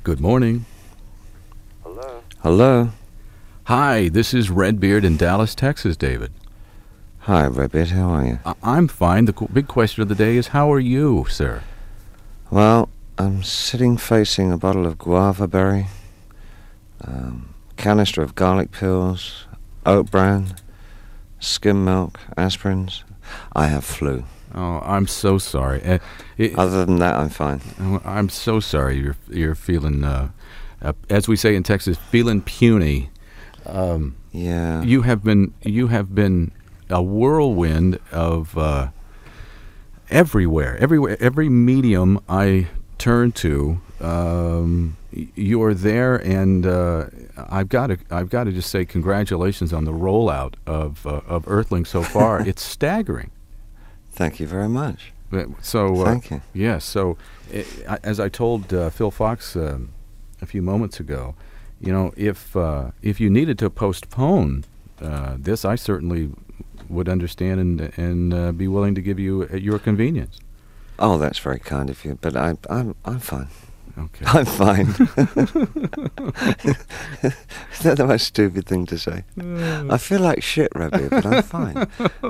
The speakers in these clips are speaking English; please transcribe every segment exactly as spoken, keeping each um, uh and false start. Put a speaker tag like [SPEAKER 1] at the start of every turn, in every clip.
[SPEAKER 1] Good morning.
[SPEAKER 2] Hello.
[SPEAKER 3] Hello.
[SPEAKER 1] Hi, this is Redbeard in Dallas, Texas, David.
[SPEAKER 3] Hi, Redbeard. How are you?
[SPEAKER 1] I- I'm fine. The qu- big question of the day is, how are you, sir?
[SPEAKER 3] Well, I'm sitting facing a bottle of guava berry, um, canister of garlic pills, oat bran, skim milk, aspirins. I have flu.
[SPEAKER 1] Oh, I'm so sorry. Uh, it,
[SPEAKER 3] Other than that, I'm fine.
[SPEAKER 1] I'm so sorry you're you're feeling, uh, uh, as we say in Texas, feeling puny. Um,
[SPEAKER 3] Yeah.
[SPEAKER 1] you have been you have been a whirlwind of uh, everywhere, everywhere, every medium I turn to. Um, y- you are there, and uh, I've got to I've got to just say congratulations on the rollout of uh, of Earthling so far. It's staggering.
[SPEAKER 3] Thank you very much.
[SPEAKER 1] Uh, So uh,
[SPEAKER 3] Thank you.
[SPEAKER 1] Yes. So, uh, as I told uh, Phil Fox um, a few moments ago, you know, if uh, if you needed to postpone uh, this, I certainly would understand and and uh, be willing to give you at your convenience.
[SPEAKER 3] Oh, that's very kind of you, but I, I'm I'm fine.
[SPEAKER 1] Okay.
[SPEAKER 3] I'm fine. Is that the most stupid thing to say? I feel like shit, Redbeard, but I'm fine.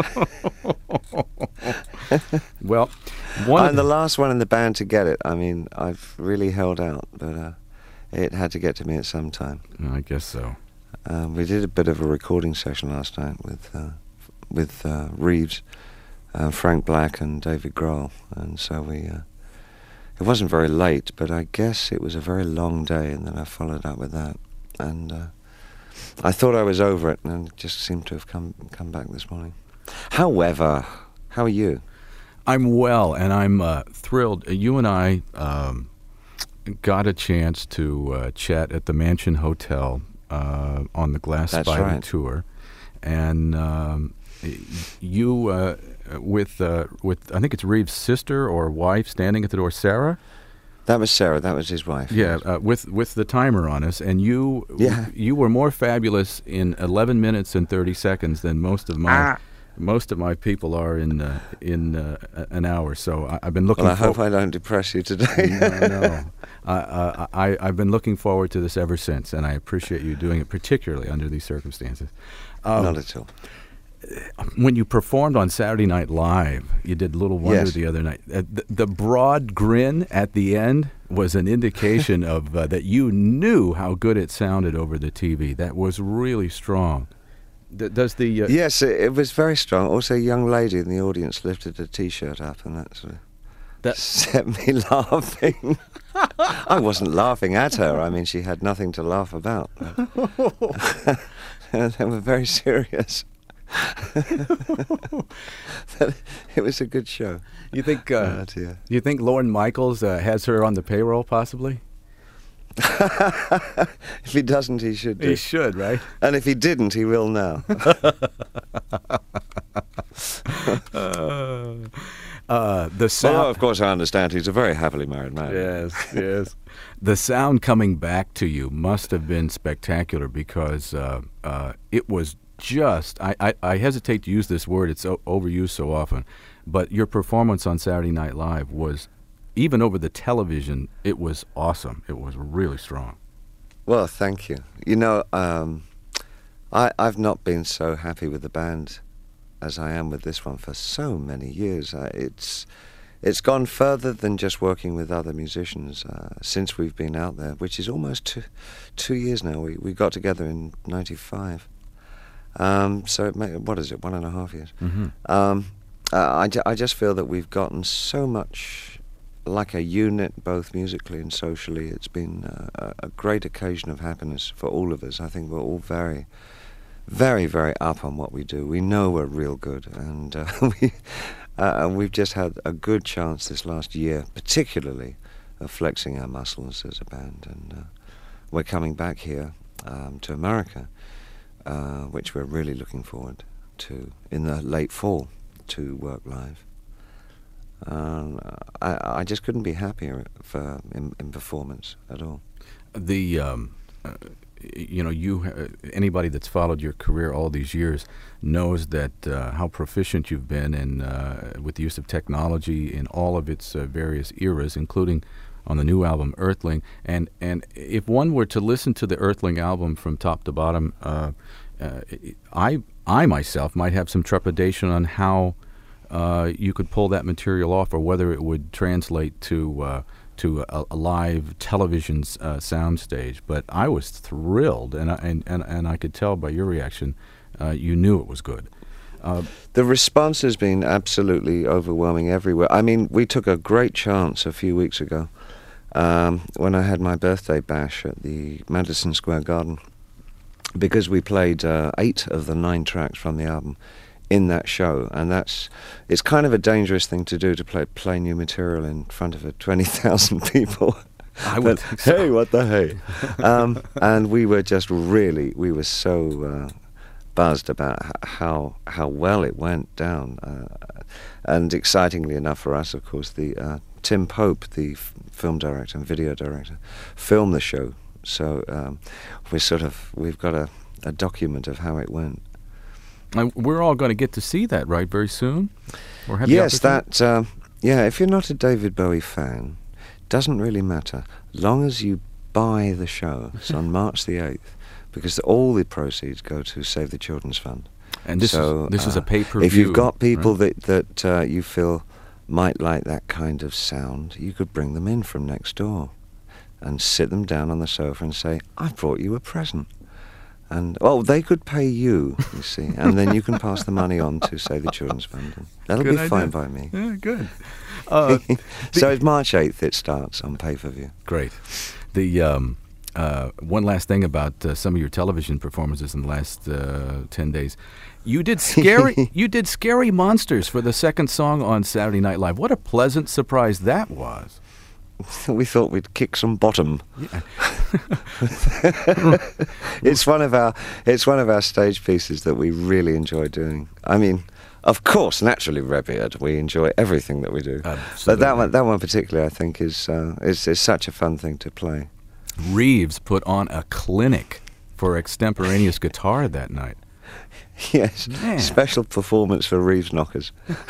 [SPEAKER 1] Well, one
[SPEAKER 3] I'm
[SPEAKER 1] of
[SPEAKER 3] the last one in the band to get it. I mean, I've really held out, but uh, it had to get to me at some time.
[SPEAKER 1] I guess so.
[SPEAKER 3] Um, we did a bit of a recording session last night with uh, f- with uh, Reeves, uh, Frank Black, and David Grohl, and so we. Uh, it wasn't very late, but I guess it was a very long day, and then I followed up with that, and uh, I thought I was over it, and it just seemed to have come come back this morning. However, how are you?
[SPEAKER 1] I'm well, and I'm uh, thrilled. You and I um, got a chance to uh, chat at the Mansion Hotel uh, on the Glass
[SPEAKER 3] That's
[SPEAKER 1] Spider
[SPEAKER 3] right.
[SPEAKER 1] tour, and um, y- you uh, with uh, with I think it's Reeves' sister or wife standing at the door, Sarah.
[SPEAKER 3] That was Sarah. That was his wife.
[SPEAKER 1] Yeah, uh, with with the timer on us, and you
[SPEAKER 3] Yeah.
[SPEAKER 1] you were more fabulous in eleven minutes and thirty seconds than most of my.
[SPEAKER 3] Ah.
[SPEAKER 1] Most of my people are in uh, in uh, a- an hour, so I, I've been looking.
[SPEAKER 3] Well, I hope
[SPEAKER 1] for-
[SPEAKER 3] I don't depress you today.
[SPEAKER 1] no, no. I, I, I, I've been looking forward to this ever since, and I appreciate you doing it, particularly under these circumstances. Um,
[SPEAKER 3] Not at all.
[SPEAKER 1] when you performed on Saturday Night Live, you did Little Wonder
[SPEAKER 3] Yes.
[SPEAKER 1] the other night. Uh, the, the broad grin at the end was an indication of uh, that you knew how good it sounded over the T V. That was really strong. D- does the uh,
[SPEAKER 3] Yes, it, it was very strong. Also, a young lady in the audience lifted a T-shirt up, and that sort of
[SPEAKER 1] That-
[SPEAKER 3] set me laughing. I wasn't laughing at her. I mean, she had nothing to laugh about. They were very serious. It was a good show.
[SPEAKER 1] you think uh,
[SPEAKER 3] Oh, dear.
[SPEAKER 1] you think Lorne Michaels uh, has her on the payroll possibly?
[SPEAKER 3] If he doesn't, he should do.
[SPEAKER 1] He should, right?
[SPEAKER 3] And if he didn't, he will now.
[SPEAKER 1] Uh, uh, the
[SPEAKER 3] Well,
[SPEAKER 1] sound.
[SPEAKER 3] of course, I understand he's a very happily married man.
[SPEAKER 1] Yes, yes. The sound coming back to you must have been spectacular because uh, uh, it was just. I, I, I hesitate to use this word; it's o- overused so often. But your performance on Saturday Night Live was, even over the television, it was awesome. It was really strong.
[SPEAKER 3] Well, thank you. You know, um, I, I've not been so happy with the band as I am with this one for so many years. Uh, it's it's gone further than just working with other musicians uh, since we've been out there, which is almost two, two years now. We we got together in ninety-five. Um, so it may, what is it, one and a half years?
[SPEAKER 1] Mm-hmm.
[SPEAKER 3] Um, uh, I, ju- I just feel that we've gotten so much like a unit, both musically and socially. It's been uh, a a great occasion of happiness for all of us. I think we're all very, very, very up on what we do. We know we're real good, and uh, we, uh, and we've just had a good chance this last year, particularly, of flexing our muscles as a band. And uh, we're coming back here um, to America, uh, which we're really looking forward to in the late fall to work live. Um, I, I just couldn't be happier for in, in performance at all.
[SPEAKER 1] The um, uh, you know, you uh, anybody that's followed your career all these years knows that uh, how proficient you've been in uh, with the use of technology in all of its uh, various eras, including on the new album Earthling. And and if one were to listen to the Earthling album from top to bottom, uh, uh, I I myself might have some trepidation on how uh, you could pull that material off, or whether it would translate to uh, to a, a live television uh, soundstage. But I was thrilled, and I, and, and and I could tell by your reaction, uh, you knew it was good. Uh,
[SPEAKER 3] the response has been absolutely overwhelming everywhere. I mean, we took a great chance a few weeks ago um, when I had my birthday bash at the Madison Square Garden, because we played uh, eight of the nine tracks from the album in that show, and that's it's kind of a dangerous thing to do, to play play new material in front of twenty thousand people.
[SPEAKER 1] I would
[SPEAKER 3] but,
[SPEAKER 1] think so.
[SPEAKER 3] Hey, what the hey? um, and we were just really, we were so uh, buzzed about h- how how well it went down, uh, and excitingly enough for us, of course, the uh, Tim Pope, the f- film director and video director, filmed the show. So um, we're sort of we've got a, a document of how it went.
[SPEAKER 1] Uh, we're all going to get to see that, right, very soon? Or have
[SPEAKER 3] Yes,
[SPEAKER 1] the opportunity?
[SPEAKER 3] that. Uh, yeah, if you're not a David Bowie fan, doesn't really matter, long as you buy the show. It's on March the eighth, because all the proceeds go to Save the Children's Fund.
[SPEAKER 1] And this
[SPEAKER 3] so,
[SPEAKER 1] is this
[SPEAKER 3] uh,
[SPEAKER 1] is a pay-per-view.
[SPEAKER 3] If you've got people
[SPEAKER 1] right?
[SPEAKER 3] that that uh, you feel might like that kind of sound, you could bring them in from next door and sit them down on the sofa and say, "I've brought you a present." And, oh, they could pay you, you see, and then you can pass the money on to Save the Children's Fund. That'll
[SPEAKER 1] Good
[SPEAKER 3] be
[SPEAKER 1] idea.
[SPEAKER 3] fine by me.
[SPEAKER 1] Yeah, good. Uh,
[SPEAKER 3] So it's March eighth it starts on pay-per-view.
[SPEAKER 1] Great. The um, uh, one last thing about uh, some of your television performances in the last uh, ten days. You did scary. you did Scary Monsters for the second song on Saturday Night Live. What a pleasant surprise that was.
[SPEAKER 3] We thought we'd kick some bottom.
[SPEAKER 1] Yeah.
[SPEAKER 3] It's one of our it's one of our stage pieces that we really enjoy doing. I mean, of course, naturally, Redbeard, we enjoy everything that we do.
[SPEAKER 1] Absolutely.
[SPEAKER 3] But that one, that one particularly, I think, is uh, is is such a fun thing to play.
[SPEAKER 1] Reeves put on a clinic for extemporaneous guitar that night.
[SPEAKER 3] Yes,
[SPEAKER 1] Man.
[SPEAKER 3] special performance for Reeves knockers.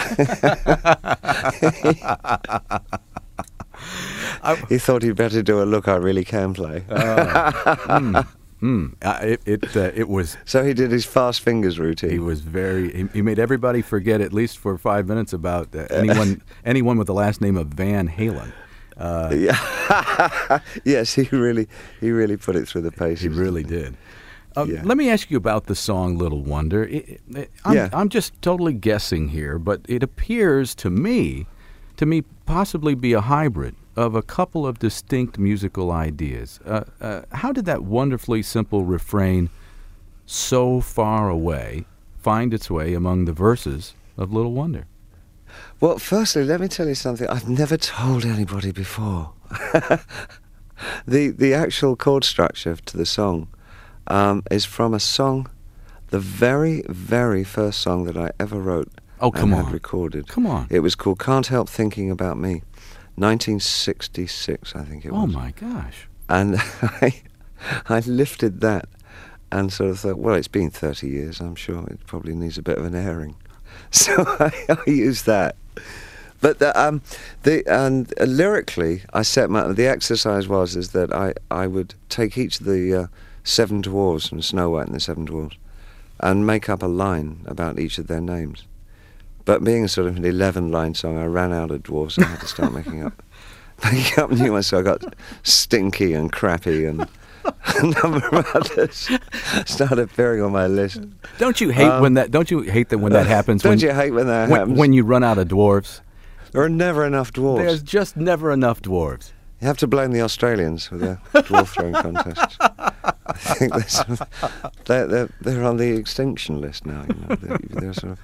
[SPEAKER 3] He thought he'd better do a Look I Really Can Play.
[SPEAKER 1] Uh, mm, mm. Uh, it it, uh, it was.
[SPEAKER 3] So he did his fast fingers routine.
[SPEAKER 1] He was very. He, he made everybody forget, at least for five minutes, about uh, anyone anyone with the last name of Van Halen. Uh,
[SPEAKER 3] Yeah. Yes, he really he really put it through the paces.
[SPEAKER 1] he really did. Uh,
[SPEAKER 3] Yeah.
[SPEAKER 1] Let me ask you about the song "Little Wonder." It, it, I'm,
[SPEAKER 3] Yeah.
[SPEAKER 1] I'm just totally guessing here, but it appears to me, to me, possibly be a hybrid of a couple of distinct musical ideas. Uh, uh, how did that wonderfully simple refrain, "So far away," find its way among the verses of "Little Wonder"?
[SPEAKER 3] Well, firstly, let me tell you something I've never told anybody before. the the actual chord structure to the song um, is from a song, the very, very first song that I ever wrote
[SPEAKER 1] Oh, come
[SPEAKER 3] and had
[SPEAKER 1] on.
[SPEAKER 3] recorded.
[SPEAKER 1] Come on.
[SPEAKER 3] It was called Can't Help Thinking About Me, nineteen sixty-six, I think it
[SPEAKER 1] Oh,
[SPEAKER 3] was.
[SPEAKER 1] my gosh.
[SPEAKER 3] And I, I lifted that and sort of thought, well, it's been thirty years, I'm sure it probably needs a bit of an airing. So I, I used that. But the, um, the and uh, lyrically, I set my the exercise was is that I, I would take each of the uh, seven dwarves from Snow White and the Seven Dwarfs and make up a line about each of their names. But being a sort of an eleven-line song, I ran out of dwarves and I had to start making up making up new ones. So I got Stinky and Crappy and a number of others started appearing on my list.
[SPEAKER 1] Don't you hate
[SPEAKER 3] Um,
[SPEAKER 1] when that? Don't you hate that when that happens?
[SPEAKER 3] Don't
[SPEAKER 1] when,
[SPEAKER 3] you hate when that
[SPEAKER 1] when,
[SPEAKER 3] happens?
[SPEAKER 1] when you run out of dwarves?
[SPEAKER 3] There are never enough dwarves.
[SPEAKER 1] There's just never enough dwarves.
[SPEAKER 3] You have to blame the Australians with their dwarf throwing contests. I think they're, sort of, they're, they're, they're on the extinction list now. You know, they're, they're sort of.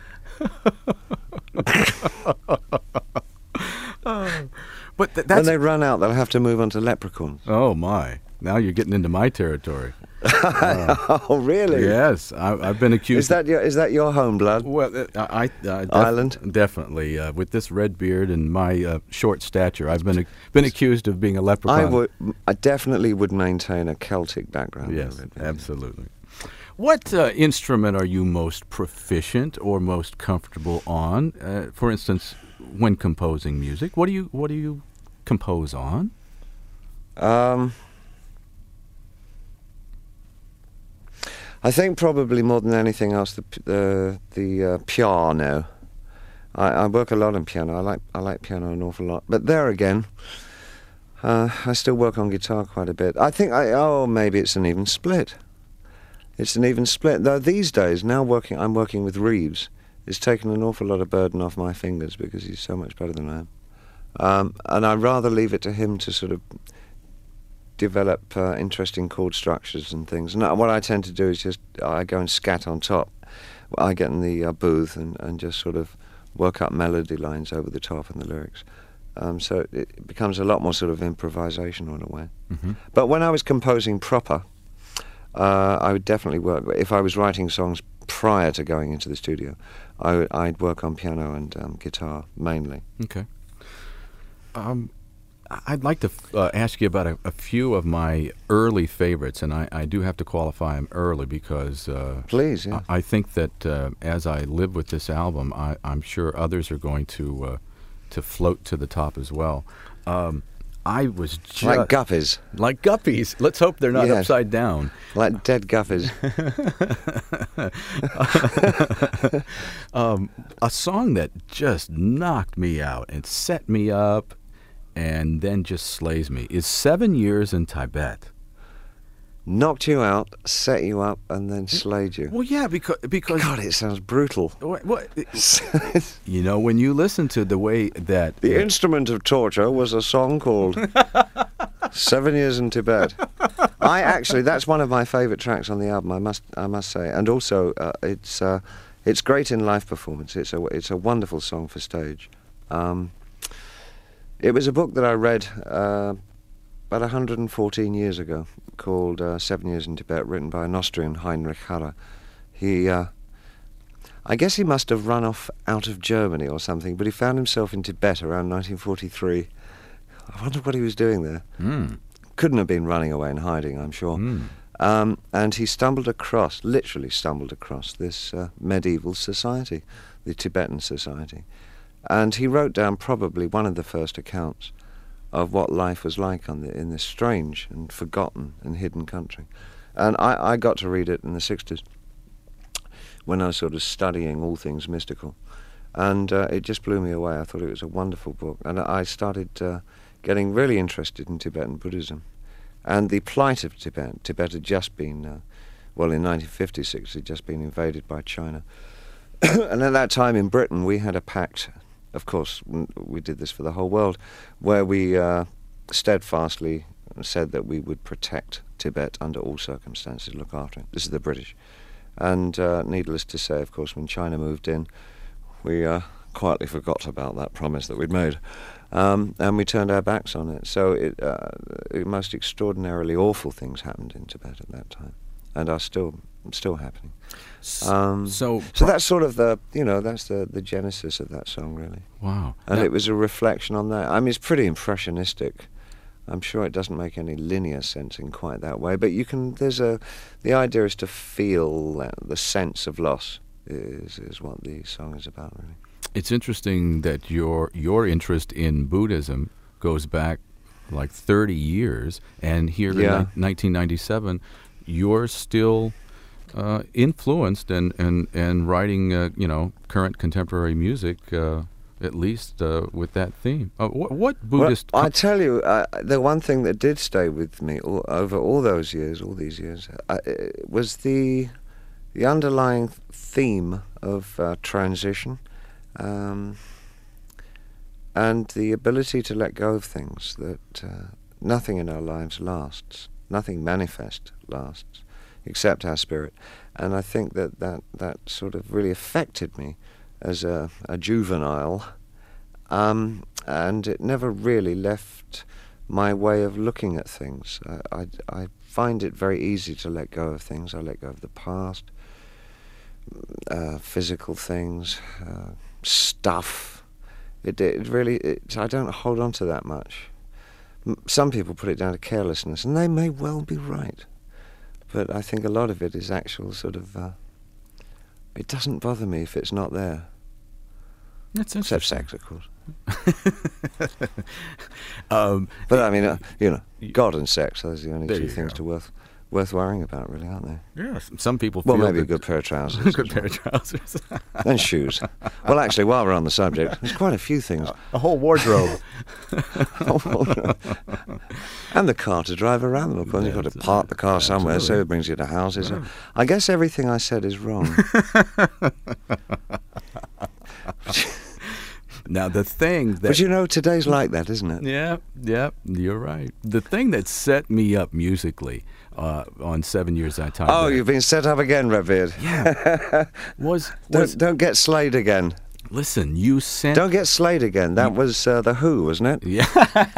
[SPEAKER 1] But th-
[SPEAKER 3] When
[SPEAKER 1] that's
[SPEAKER 3] they run out, they'll have to move on to leprechauns.
[SPEAKER 1] oh my! Now you're getting into my territory.
[SPEAKER 3] Oh, really?
[SPEAKER 1] Yes, I, I've been accused.
[SPEAKER 3] Is that your is that your home blood?
[SPEAKER 1] well? uh, I, I def-
[SPEAKER 3] Island?
[SPEAKER 1] definitely uh, with this red beard and my uh, short stature, I've been ac- been accused of being a leprechaun.
[SPEAKER 3] I would. I definitely would maintain a Celtic background.
[SPEAKER 1] Yes,
[SPEAKER 3] Red Beard.
[SPEAKER 1] absolutely. What uh, instrument are you most proficient or most comfortable on? Uh, for instance, when composing music, what do you what do you compose on?
[SPEAKER 3] Um, I think probably more than anything else, the p- the the uh, piano. I, I work a lot on piano. I like I like piano an awful lot. But there again, uh, I still work on guitar quite a bit. I think I oh maybe it's an even split. It's an even split. Though these days, now working, I'm working with Reeves. It's taken an awful lot of burden off my fingers because he's so much better than I am. Um, and I'd rather leave it to him to sort of develop uh, interesting chord structures and things. And what I tend to do is just, I go and scat on top. I get in the uh, booth and, and just sort of work up melody lines over the top and the lyrics. Um, so it becomes a lot more sort of improvisational in a way.
[SPEAKER 1] Mm-hmm.
[SPEAKER 3] But when I was composing proper, uh, I would definitely work. If I was writing songs prior to going into the studio, I would, I'd work on piano and um, guitar mainly.
[SPEAKER 1] Okay. Um, I'd like to f- uh, ask you about a, a few of my early favorites, and I, I do have to qualify them early because uh,
[SPEAKER 3] Please, yeah.
[SPEAKER 1] I, I think that uh, as I live with this album, I, I'm sure others are going to uh, to float to the top as well. Um, I was just
[SPEAKER 3] Like guppies.
[SPEAKER 1] like guppies. Let's hope they're not
[SPEAKER 3] Yes.
[SPEAKER 1] upside down.
[SPEAKER 3] Like dead guppies.
[SPEAKER 1] um, a song that just knocked me out and set me up and then just slays me is Seven Years in Tibet.
[SPEAKER 3] Knocked you out, set you up, and then slayed you.
[SPEAKER 1] Well, yeah, because because
[SPEAKER 3] God, it sounds brutal.
[SPEAKER 1] what, what, you know, when you listen to the way that
[SPEAKER 3] The
[SPEAKER 1] uh,
[SPEAKER 3] instrument of torture was a song called Seven Years in Tibet. I actually, that's one of my favourite tracks on the album, I must I must say. And also, uh, it's uh, it's great in live performance. It's a, it's a wonderful song for stage. Um, it was a book that I read uh, about one hundred fourteen years ago called uh, Seven Years in Tibet, written by an Austrian, Heinrich Harrer. He... Uh, I guess he must have run off out of Germany or something, but he found himself in Tibet around nineteen forty-three. I wonder what he was doing there.
[SPEAKER 1] mm,
[SPEAKER 3] Couldn't have been running away and hiding, I'm sure.
[SPEAKER 1] mm,
[SPEAKER 3] Um, and he stumbled across, literally stumbled across, this uh, medieval society, the Tibetan society. And he wrote down probably one of the first accounts of what life was like on the, in this strange and forgotten and hidden country. And I, I got to read it in the sixties. When I was sort of studying all things mystical. And uh, it just blew me away. I thought it was a wonderful book. And I started uh, getting really interested in Tibetan Buddhism. And the plight of Tibet. Tibet had just been, uh, well, in nineteen fifty-six, it had just been invaded by China. And at that time in Britain, we had a pact, of course, we did this for the whole world, where we uh, steadfastly said that we would protect Tibet under all circumstances, look after it. This is the British. And uh, needless to say, of course, when China moved in, we uh, quietly forgot about that promise that we'd made, um, and we turned our backs on it. So it, uh, it most extraordinarily awful things happened in Tibet at that time, and are still still happening. Um,
[SPEAKER 1] so
[SPEAKER 3] so that's sort of the, you know, that's the, the genesis of that song, really.
[SPEAKER 1] wow.
[SPEAKER 3] And
[SPEAKER 1] Now-
[SPEAKER 3] it was a reflection on that. I mean, it's pretty impressionistic. I'm sure it doesn't make any linear sense in quite that way, but you can. There's a. The idea is to feel that, the sense of loss is is what the song is about, really.
[SPEAKER 1] It's interesting that your your interest in Buddhism goes back like thirty years, and here
[SPEAKER 3] Yeah.
[SPEAKER 1] in ni- nineteen ninety-seven, you're still uh, influenced and and and writing uh, you know current contemporary music. Uh, At least uh, with that theme. Uh, what, what Buddhist?
[SPEAKER 3] Well, I tell you, uh, the one thing that did stay with me all, over all those years, all these years, uh, was the the underlying theme of uh, transition, um, and the ability to let go of things. That uh, nothing in our lives lasts, nothing manifest lasts, except our spirit. And I think that that, that sort of really affected me as a, a juvenile, um, and it never really left my way of looking at things. I, I, I find it very easy to let go of things. I let go of the past, uh, physical things, uh, stuff. It, it really, it, I don't hold on to that much. M- Some people put it down to carelessness, and they may well be right. But I think a lot of it is actual sort of... Uh, it doesn't bother me if it's not there.
[SPEAKER 1] That's
[SPEAKER 3] Except
[SPEAKER 1] interesting.
[SPEAKER 3] sex, of course.
[SPEAKER 1] um,
[SPEAKER 3] But I mean, uh, you know, God and sex, those are the only
[SPEAKER 1] There
[SPEAKER 3] two
[SPEAKER 1] you
[SPEAKER 3] things
[SPEAKER 1] go.
[SPEAKER 3] to worth worth worrying about, really, aren't they?
[SPEAKER 1] yes, some people
[SPEAKER 3] Well,
[SPEAKER 1] feel
[SPEAKER 3] maybe a
[SPEAKER 1] that-
[SPEAKER 3] good pair of trousers.
[SPEAKER 1] good pair of trousers.
[SPEAKER 3] And shoes. Well, actually, while we're on the subject, there's quite a few things.
[SPEAKER 1] A whole wardrobe.
[SPEAKER 3] And the car to drive around them, of course. You've got to
[SPEAKER 1] That's-
[SPEAKER 3] park the car somewhere, so
[SPEAKER 1] absolutely.
[SPEAKER 3] it brings you to houses. I guess everything I said is wrong.
[SPEAKER 1] Now the thing that
[SPEAKER 3] But you know, today's like that, isn't it?
[SPEAKER 1] yeah, yeah, you're right. The thing that set me up musically uh, on Seven Years I Time
[SPEAKER 3] Oh,
[SPEAKER 1] Back
[SPEAKER 3] you've been set up again, Redbeard.
[SPEAKER 1] yeah was was
[SPEAKER 3] Don't, don't get slayed again.
[SPEAKER 1] listen. You sent
[SPEAKER 3] Don't get slayed again. That was uh, The Who, wasn't it?
[SPEAKER 1] yeah.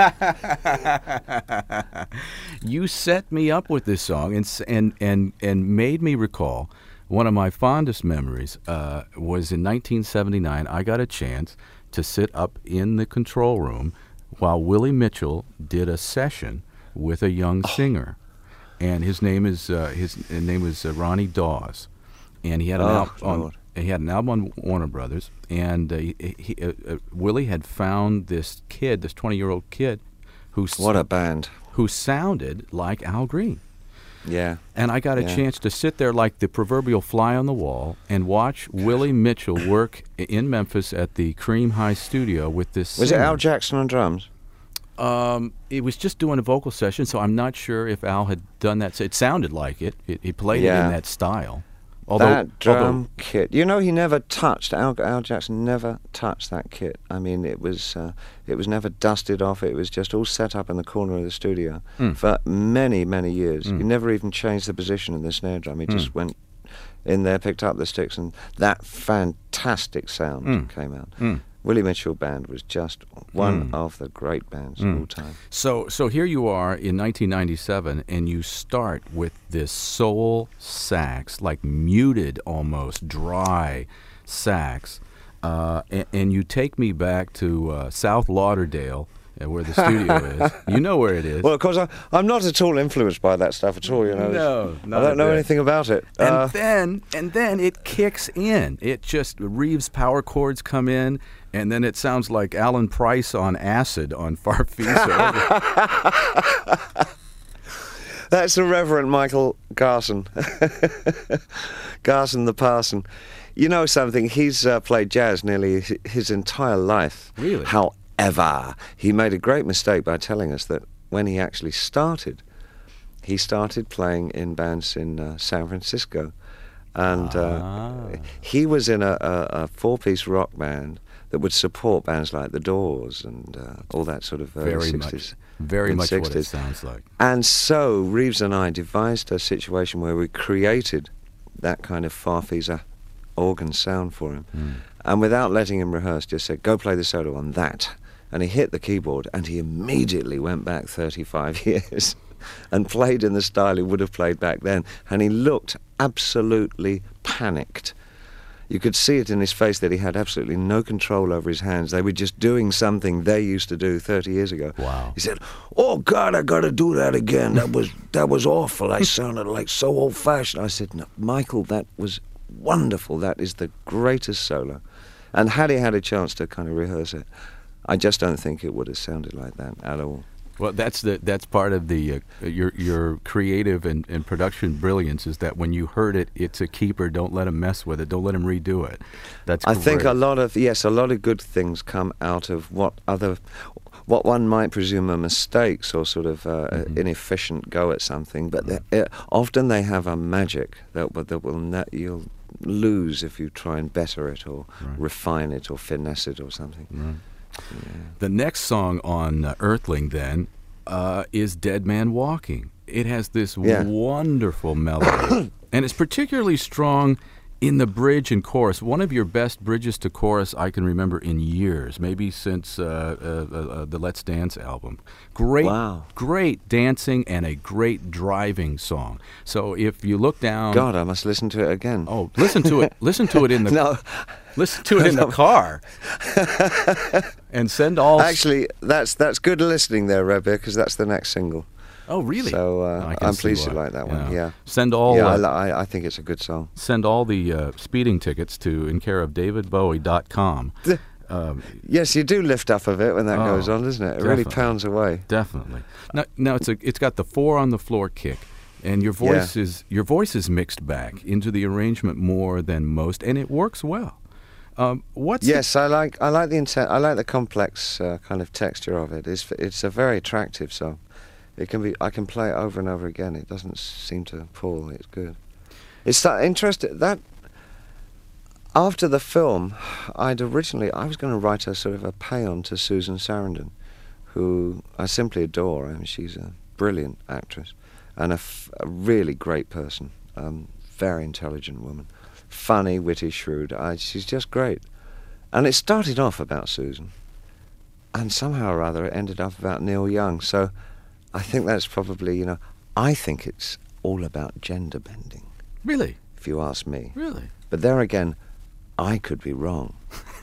[SPEAKER 1] You set me up with this song and s- and and and made me recall one of my fondest memories uh, was in nineteen seventy-nine. I got a chance to sit up in the control room while Willie Mitchell did a session with a young singer, and his name is uh, his, his name was uh, Ronnie Dawes, and he had an
[SPEAKER 3] Oh,
[SPEAKER 1] album on
[SPEAKER 3] Lord.
[SPEAKER 1] he had an album on Warner Brothers, and uh, he, he, uh, uh, Willie had found this kid, this twenty-year-old kid, who s-
[SPEAKER 3] What a band.
[SPEAKER 1] who sounded like Al Green.
[SPEAKER 3] Yeah.
[SPEAKER 1] And I got a
[SPEAKER 3] Yeah.
[SPEAKER 1] chance to sit there like the proverbial fly on the wall and watch Willie Mitchell work i- in Memphis at the Cream High studio with this
[SPEAKER 3] Was it
[SPEAKER 1] singer.
[SPEAKER 3] Al Jackson on drums?
[SPEAKER 1] Um, it was just doing a vocal session, so I'm not sure if Al had done that. It sounded like it. It, he played it
[SPEAKER 3] Yeah.
[SPEAKER 1] in that style. Although,
[SPEAKER 3] that drum
[SPEAKER 1] although-
[SPEAKER 3] kit. You know, he never touched, Al, Al Jackson never touched that kit. I mean, it was uh, it was never dusted off. It was just all set up in the corner of the studio
[SPEAKER 1] Mm.
[SPEAKER 3] for many, many years.
[SPEAKER 1] Mm.
[SPEAKER 3] He never even changed the position of the snare drum. He
[SPEAKER 1] Mm.
[SPEAKER 3] just went in there, picked up the sticks, and that fantastic sound
[SPEAKER 1] Mm.
[SPEAKER 3] came out.
[SPEAKER 1] Mm.
[SPEAKER 3] Willie Mitchell Band was just one
[SPEAKER 1] Mm.
[SPEAKER 3] of the great bands
[SPEAKER 1] Mm.
[SPEAKER 3] of all time.
[SPEAKER 1] So, so here you are in nineteen ninety-seven, and you start with this soul sax, like muted, almost dry sax, uh, and, and you take me back to uh, South Lauderdale, uh, where the studio is. You know where it is.
[SPEAKER 3] Well, of course, I, I'm not at all influenced by that stuff at all. You know,
[SPEAKER 1] No,
[SPEAKER 3] I
[SPEAKER 1] not a
[SPEAKER 3] don't know
[SPEAKER 1] bit.
[SPEAKER 3] anything about it.
[SPEAKER 1] And
[SPEAKER 3] Uh,
[SPEAKER 1] then, and then it kicks in. It just Reeves power chords come in, and then it sounds like Alan Price on acid on Farfisa.
[SPEAKER 3] That's the Reverend Michael Garson. Garson the Parson. You know something? He's uh, played jazz nearly hi- his entire life.
[SPEAKER 1] Really?
[SPEAKER 3] However, he made a great mistake by telling us that when he actually started, he started playing in bands in uh, San Francisco. And uh,
[SPEAKER 1] Ah.
[SPEAKER 3] he was in a, a, a four-piece rock band that would support bands like The Doors and uh, all that sort of early
[SPEAKER 1] Very
[SPEAKER 3] sixties.
[SPEAKER 1] much, very
[SPEAKER 3] and
[SPEAKER 1] much what it
[SPEAKER 3] sixties.
[SPEAKER 1] sounds like.
[SPEAKER 3] And so Reeves and I devised a situation where we created that kind of Farfisa organ sound for him.
[SPEAKER 1] Mm.
[SPEAKER 3] And without letting him rehearse, just said, go play the solo on that. And he hit the keyboard and he immediately went back thirty-five years and played in the style he would have played back then. And he looked absolutely panicked. You could see it in his face that he had absolutely no control over his hands. They were just doing something they used to do thirty years ago.
[SPEAKER 1] Wow.
[SPEAKER 3] He said, "Oh God, I got to do that again. That was that was awful. I sounded like so old-fashioned." I said, "No, Michael, that was wonderful. That is the greatest solo." And had he had a chance to kind of rehearse it, I just don't think it would have sounded like that at all.
[SPEAKER 1] Well, that's the that's part of the uh, your your creative and, and production brilliance is that when you heard it, it's a keeper. Don't let him mess with it. Don't let him redo it. That's
[SPEAKER 3] I think
[SPEAKER 1] great.
[SPEAKER 3] a lot of yes, a lot of good things come out of what other, what one might presume are mistakes or sort of uh,
[SPEAKER 1] Mhm.
[SPEAKER 3] inefficient go at something. But they- uh, often they have a magic that will- that will ne- you'll lose if you try and better it or
[SPEAKER 1] Right.
[SPEAKER 3] refine it or finesse it or something.
[SPEAKER 1] Right.
[SPEAKER 3] Yeah.
[SPEAKER 1] The next song on uh, Earthling then uh, is Dead Man Walking. It has this
[SPEAKER 3] Yeah.
[SPEAKER 1] wonderful melody, and it's particularly strong in the bridge and chorus. One of your best bridges to chorus I can remember in years, maybe since uh, uh, uh, the Let's Dance album. Great,
[SPEAKER 3] Wow.
[SPEAKER 1] great dancing and a great driving song. So if you look down,
[SPEAKER 3] God, I must listen to it again.
[SPEAKER 1] oh, listen to it. Listen to it in the
[SPEAKER 3] No,
[SPEAKER 1] listen to it in the car, and send all.
[SPEAKER 3] actually, that's that's good listening there, Rebbe, because that's the next single.
[SPEAKER 1] Oh, really?
[SPEAKER 3] So uh,
[SPEAKER 1] I can
[SPEAKER 3] I'm
[SPEAKER 1] see
[SPEAKER 3] pleased you
[SPEAKER 1] why.
[SPEAKER 3] like that one. Yeah.
[SPEAKER 1] Send all
[SPEAKER 3] yeah, I,
[SPEAKER 1] uh,
[SPEAKER 3] li- I, I think it's a good song.
[SPEAKER 1] send all the uh, speeding tickets to in care of david bowie dot com. Um,
[SPEAKER 3] Yes, you do lift up a bit when that
[SPEAKER 1] Oh,
[SPEAKER 3] goes on, doesn't it? It really
[SPEAKER 1] definitely.
[SPEAKER 3] pounds away.
[SPEAKER 1] Definitely. Now, now it's a it's got the four on the floor kick, and your voice is your voice is mixed back into the arrangement more than most, and it works well. Um, what's the-
[SPEAKER 3] Yes, I like I like the intent. I like the complex uh, kind of texture of it. It's it's a very attractive song. It can be. I can play it over and over again. It doesn't seem to pull. It's good. It's that interesting that. After the film, I'd originally I was going to write a sort of a paean to Susan Sarandon, who I simply adore. I mean, she's a brilliant actress and a, f- a really great person. Um, very intelligent woman, funny, witty, shrewd. I, she's just great. And it started off about Susan, and somehow or other it ended up about Neil Young. So I think that's probably, you know, I think it's all about gender bending,
[SPEAKER 1] really,
[SPEAKER 3] if you ask me.
[SPEAKER 1] really,
[SPEAKER 3] But there again, I could be wrong.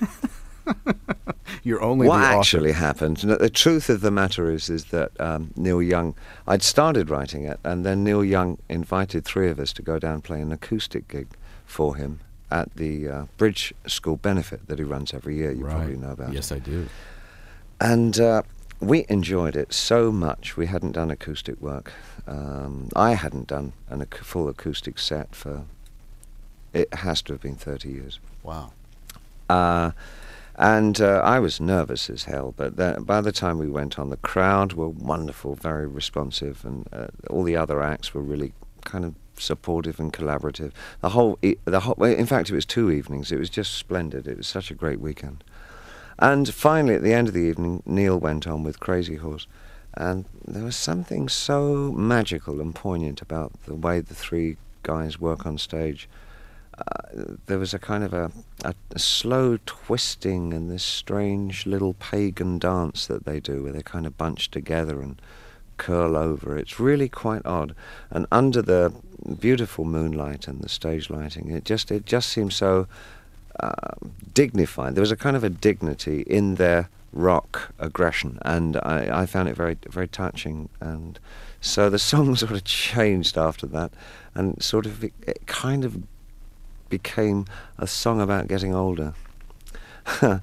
[SPEAKER 1] you're only
[SPEAKER 3] What
[SPEAKER 1] the author.
[SPEAKER 3] actually happened? no, The truth of the matter is, is that um, Neil Young. I'd started writing it, and then Neil Young invited three of us to go down and play an acoustic gig for him at the uh, Bridge School benefit that he runs every year. You
[SPEAKER 1] right.
[SPEAKER 3] probably know about.
[SPEAKER 1] Yes,
[SPEAKER 3] it.
[SPEAKER 1] I do.
[SPEAKER 3] And uh, we enjoyed it so much. We hadn't done acoustic work. Um, I hadn't done an ac- full acoustic set for. It has to have been thirty years.
[SPEAKER 1] Wow.
[SPEAKER 3] Uh, and uh, I was nervous as hell, but the, by the time we went on, the crowd were wonderful, very responsive, and uh, all the other acts were really kind of supportive and collaborative. The whole, e- the whole, well, in fact, it was two evenings. It was just splendid. It was such a great weekend. And finally, at the end of the evening, Neil went on with Crazy Horse, and there was something so magical and poignant about the way the three guys work on stage. Uh, there was a kind of a, a, a slow twisting and this strange little pagan dance that they do where they kind of bunch together and curl over. It's really quite odd. And under the beautiful moonlight and the stage lighting, it just it just seemed so uh, dignified. There was a kind of a dignity in their rock aggression, and I, I found it very very touching. And so the song sort of changed after that, and sort of it, it kind of became a song about getting older.
[SPEAKER 1] Hmm.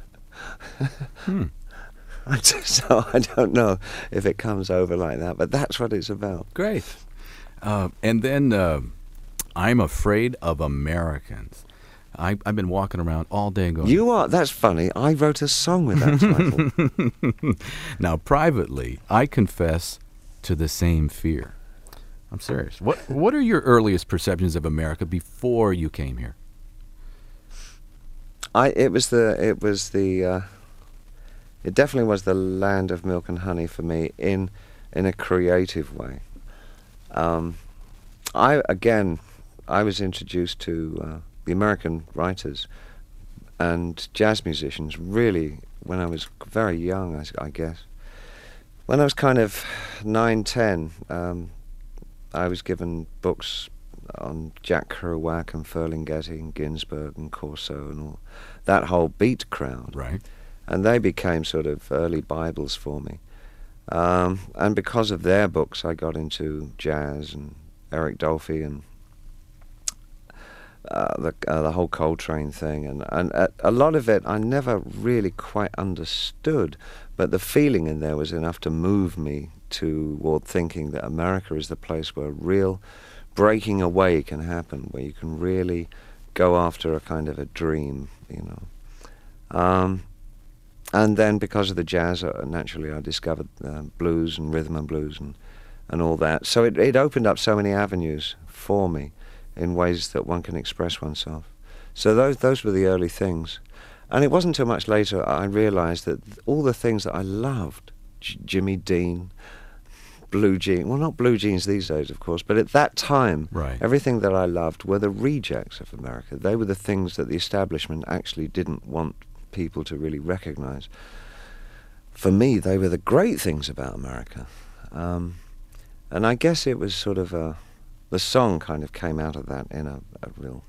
[SPEAKER 3] I just- so I don't know if it comes over like that, but that's what it's about.
[SPEAKER 1] Great. Uh, and then uh, I'm Afraid of Americans. I, I've been walking around all day going.
[SPEAKER 3] You are, that's funny, I wrote a song with that title.
[SPEAKER 1] Now, privately, I confess to the same fear. I'm serious. What What are your earliest perceptions of America before you came here?
[SPEAKER 3] I, it was the, it was the, uh, it definitely was the land of milk and honey for me in, in a creative way. Um, I, again, I was introduced to uh, the American writers and jazz musicians really when I was very young, I, s- I guess. When I was kind of nine, ten, um, I was given books on Jack Kerouac and Ferlinghetti and Ginsberg and Corso and all that whole beat crowd.
[SPEAKER 1] Right.
[SPEAKER 3] And they became sort of early Bibles for me. Um, and because of their books, I got into jazz and Eric Dolphy and uh, the uh, the whole Coltrane thing. And, and uh, a lot of it I never really quite understood, but the feeling in there was enough to move me toward thinking that America is the place where real breaking away can happen, where you can really go after a kind of a dream, you know. Um, and then because of the jazz, uh, naturally I discovered uh, blues and rhythm and blues and, and all that. So it, it opened up so many avenues for me in ways that one can express oneself. So those those were the early things. And it wasn't until much later I realized that th- all the things that I loved, J- Jimmy Dean, blue jeans, well not blue jeans these days of course, but at that time,
[SPEAKER 1] Right.
[SPEAKER 3] everything that I loved were the rejects of America. They were the things that the establishment actually didn't want people to really recognize. For me, they were the great things about America. Um, and I guess it was sort of a, the song kind of came out of that in a, a real,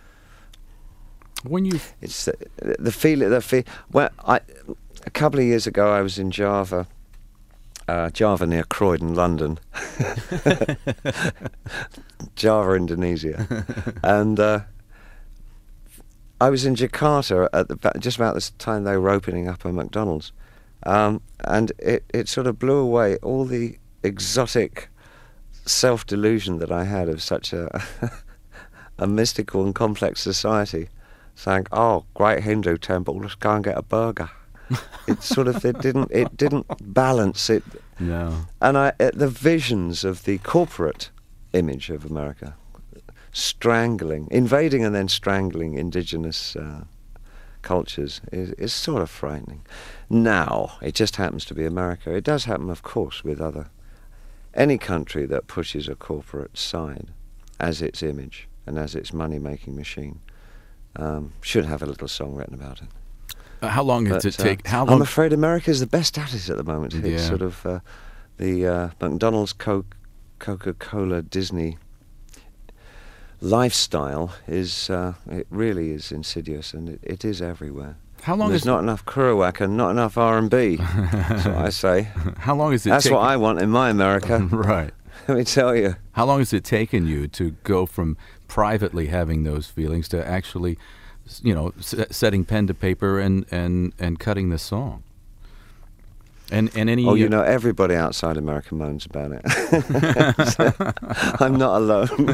[SPEAKER 1] When you
[SPEAKER 3] it's the, the feeling, the feel, well, I, a couple of years ago I was in Java, uh, Java near Croydon, London, Java, Indonesia, and uh, I was in Jakarta at the just about this time they were opening up a McDonald's, um, and it, it sort of blew away all the exotic self-delusion that I had of such a a mystical and complex society, saying, "Oh, great Hindu temple, let's go and get a burger." It sort of it didn't it didn't balance it.
[SPEAKER 1] No.
[SPEAKER 3] And I uh, the visions of the corporate image of America, strangling, invading and then strangling indigenous uh, cultures is, is sort of frightening. Now, it just happens to be America. It does happen, of course, with other... Any country that pushes a corporate side as its image and as its money-making machine um, should have a little song written about it.
[SPEAKER 1] Uh, how long does
[SPEAKER 3] But,
[SPEAKER 1] it take?
[SPEAKER 3] uh,
[SPEAKER 1] How
[SPEAKER 3] I'm
[SPEAKER 1] long?
[SPEAKER 3] afraid America is the best at it at the moment. It's
[SPEAKER 1] Yeah.
[SPEAKER 3] sort of uh, the uh, McDonald's, Coke, Coca-Cola, Disney lifestyle is uh, it really is insidious, and it, it is everywhere.
[SPEAKER 1] How long
[SPEAKER 3] There's
[SPEAKER 1] is
[SPEAKER 3] not enough Kerouac and not enough R and B. That's what I say.
[SPEAKER 1] How long is it?
[SPEAKER 3] That's
[SPEAKER 1] taken?
[SPEAKER 3] what I want in my America.
[SPEAKER 1] Right.
[SPEAKER 3] Let me tell you.
[SPEAKER 1] How long has it taken you to go from privately having those feelings to actually, s- you know, s- setting pen to paper and, and, and cutting the song? And and any
[SPEAKER 3] Oh, you know, everybody outside America moans about it. So, I'm not alone.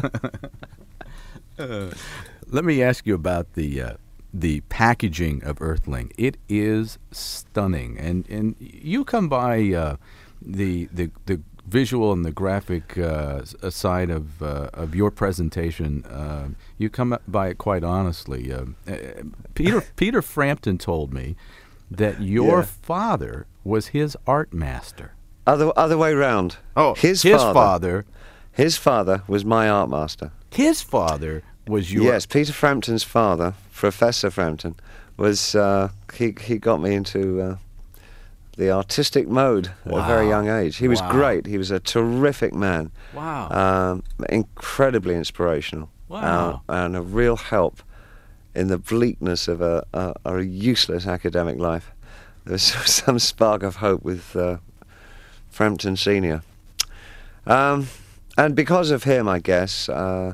[SPEAKER 1] Uh, let me ask you about the uh, the packaging of Earthling. It is stunning, and and you come by uh, the the the visual and the graphic uh, s- uh, side of uh, of your presentation. Uh, you come by it quite honestly. Uh, uh, Peter Peter Frampton told me that your
[SPEAKER 3] Yeah.
[SPEAKER 1] father was his art master.
[SPEAKER 3] Other other way round.
[SPEAKER 1] Oh,
[SPEAKER 3] his,
[SPEAKER 1] his
[SPEAKER 3] father,
[SPEAKER 1] father.
[SPEAKER 3] His father was my art master.
[SPEAKER 1] His father was your.
[SPEAKER 3] Yes, Peter Frampton's father, Professor Frampton, was uh, he he got me into uh, the artistic mode at a very
[SPEAKER 1] Wow.
[SPEAKER 3] young age. He was
[SPEAKER 1] Wow.
[SPEAKER 3] great. He was a terrific man.
[SPEAKER 1] Wow.
[SPEAKER 3] Um, incredibly inspirational.
[SPEAKER 1] Wow.
[SPEAKER 3] Uh, and a real help in the bleakness of a, a, a useless academic life. There was some spark of hope with uh, Frampton Senior Um, and because of him, I guess, uh,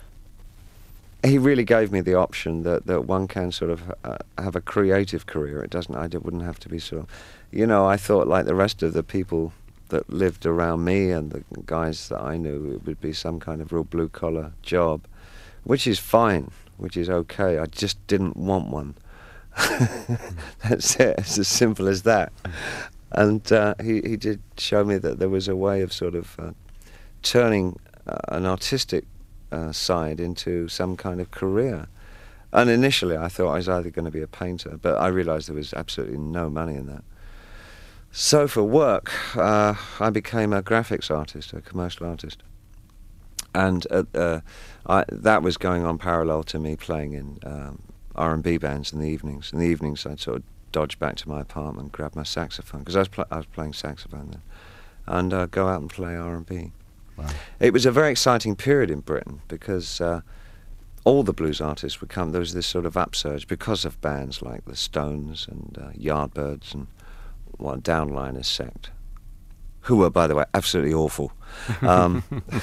[SPEAKER 3] he really gave me the option that, that one can sort of uh, have a creative career. It doesn't, I d- wouldn't have to be sort of, you know, I thought like the rest of the people that lived around me and the guys that I knew, it would be some kind of real blue-collar job, which is fine, which is okay. I just didn't want one. That's it. It's as simple as that. And uh, he, he did show me that there was a way of sort of uh, turning uh, an artistic uh, side into some kind of career. And initially I thought I was either going to be a painter, but I realized there was absolutely no money in that. So for work, uh, I became a graphics artist, a commercial artist. And uh, uh, I, that was going on parallel to me playing in um, R and B bands in the evenings. In the evenings I'd sort of dodge back to my apartment, grab my saxophone, because I, was pl- I was playing saxophone then, and uh, go out and play R and B.
[SPEAKER 1] Wow.
[SPEAKER 3] It was a very exciting period in Britain because uh, all the blues artists would come. There was this sort of upsurge because of bands like the Stones and uh, Yardbirds and well, Downliners Sect, who were, by the way, absolutely awful. Um,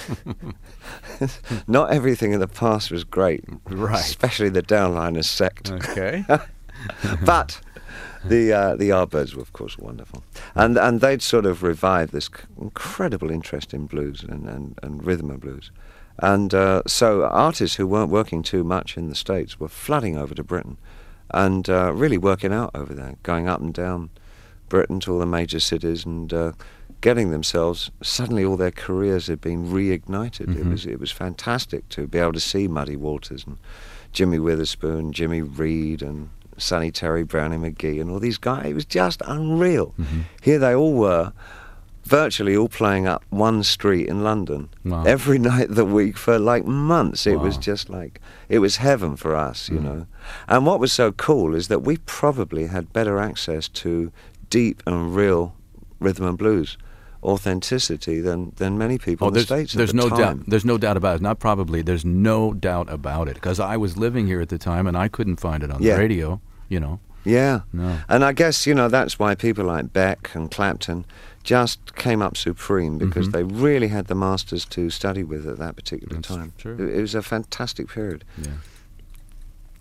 [SPEAKER 3] not everything in the past was great,
[SPEAKER 1] Right.
[SPEAKER 3] especially the Downliners Sect.
[SPEAKER 1] Okay.
[SPEAKER 3] But the uh, the Yardbirds were, of course, wonderful, and and they'd sort of revived this c- incredible interest in blues and, and, and rhythm and blues, and uh, so artists who weren't working too much in the States were flooding over to Britain, and uh, really working out over there, going up and down Britain to all the major cities and uh, getting themselves. Suddenly, all their careers had been reignited. It
[SPEAKER 1] Mhm.
[SPEAKER 3] was it was fantastic to be able to see Muddy Waters and Jimmy Witherspoon, Jimmy Reed, and Sonny Terry, Brownie McGee, and all these guys. It was just unreal.
[SPEAKER 1] Mhm.
[SPEAKER 3] Here they all were, virtually all playing up one street in London
[SPEAKER 1] Wow.
[SPEAKER 3] every night of the week for like months. It was
[SPEAKER 1] Wow.
[SPEAKER 3] just like, it was heaven for us, you
[SPEAKER 1] Mm.
[SPEAKER 3] know. And what was so cool is that we probably had better access to deep and real rhythm and blues authenticity than, than many people
[SPEAKER 1] Oh,
[SPEAKER 3] in the
[SPEAKER 1] there's,
[SPEAKER 3] States
[SPEAKER 1] there's
[SPEAKER 3] at the
[SPEAKER 1] no
[SPEAKER 3] time.
[SPEAKER 1] doubt. There's no doubt about it. Not probably. There's no doubt about it. Because I was living here at the time, and I couldn't find it on
[SPEAKER 3] Yeah.
[SPEAKER 1] the radio. You know.
[SPEAKER 3] Yeah.
[SPEAKER 1] No.
[SPEAKER 3] And I guess, you know, that's why people like Beck and Clapton just came up supreme, because
[SPEAKER 1] Mhm.
[SPEAKER 3] they really had the masters to study with at that particular
[SPEAKER 1] That's
[SPEAKER 3] time.
[SPEAKER 1] true.
[SPEAKER 3] It, it was a fantastic period.
[SPEAKER 1] Yeah.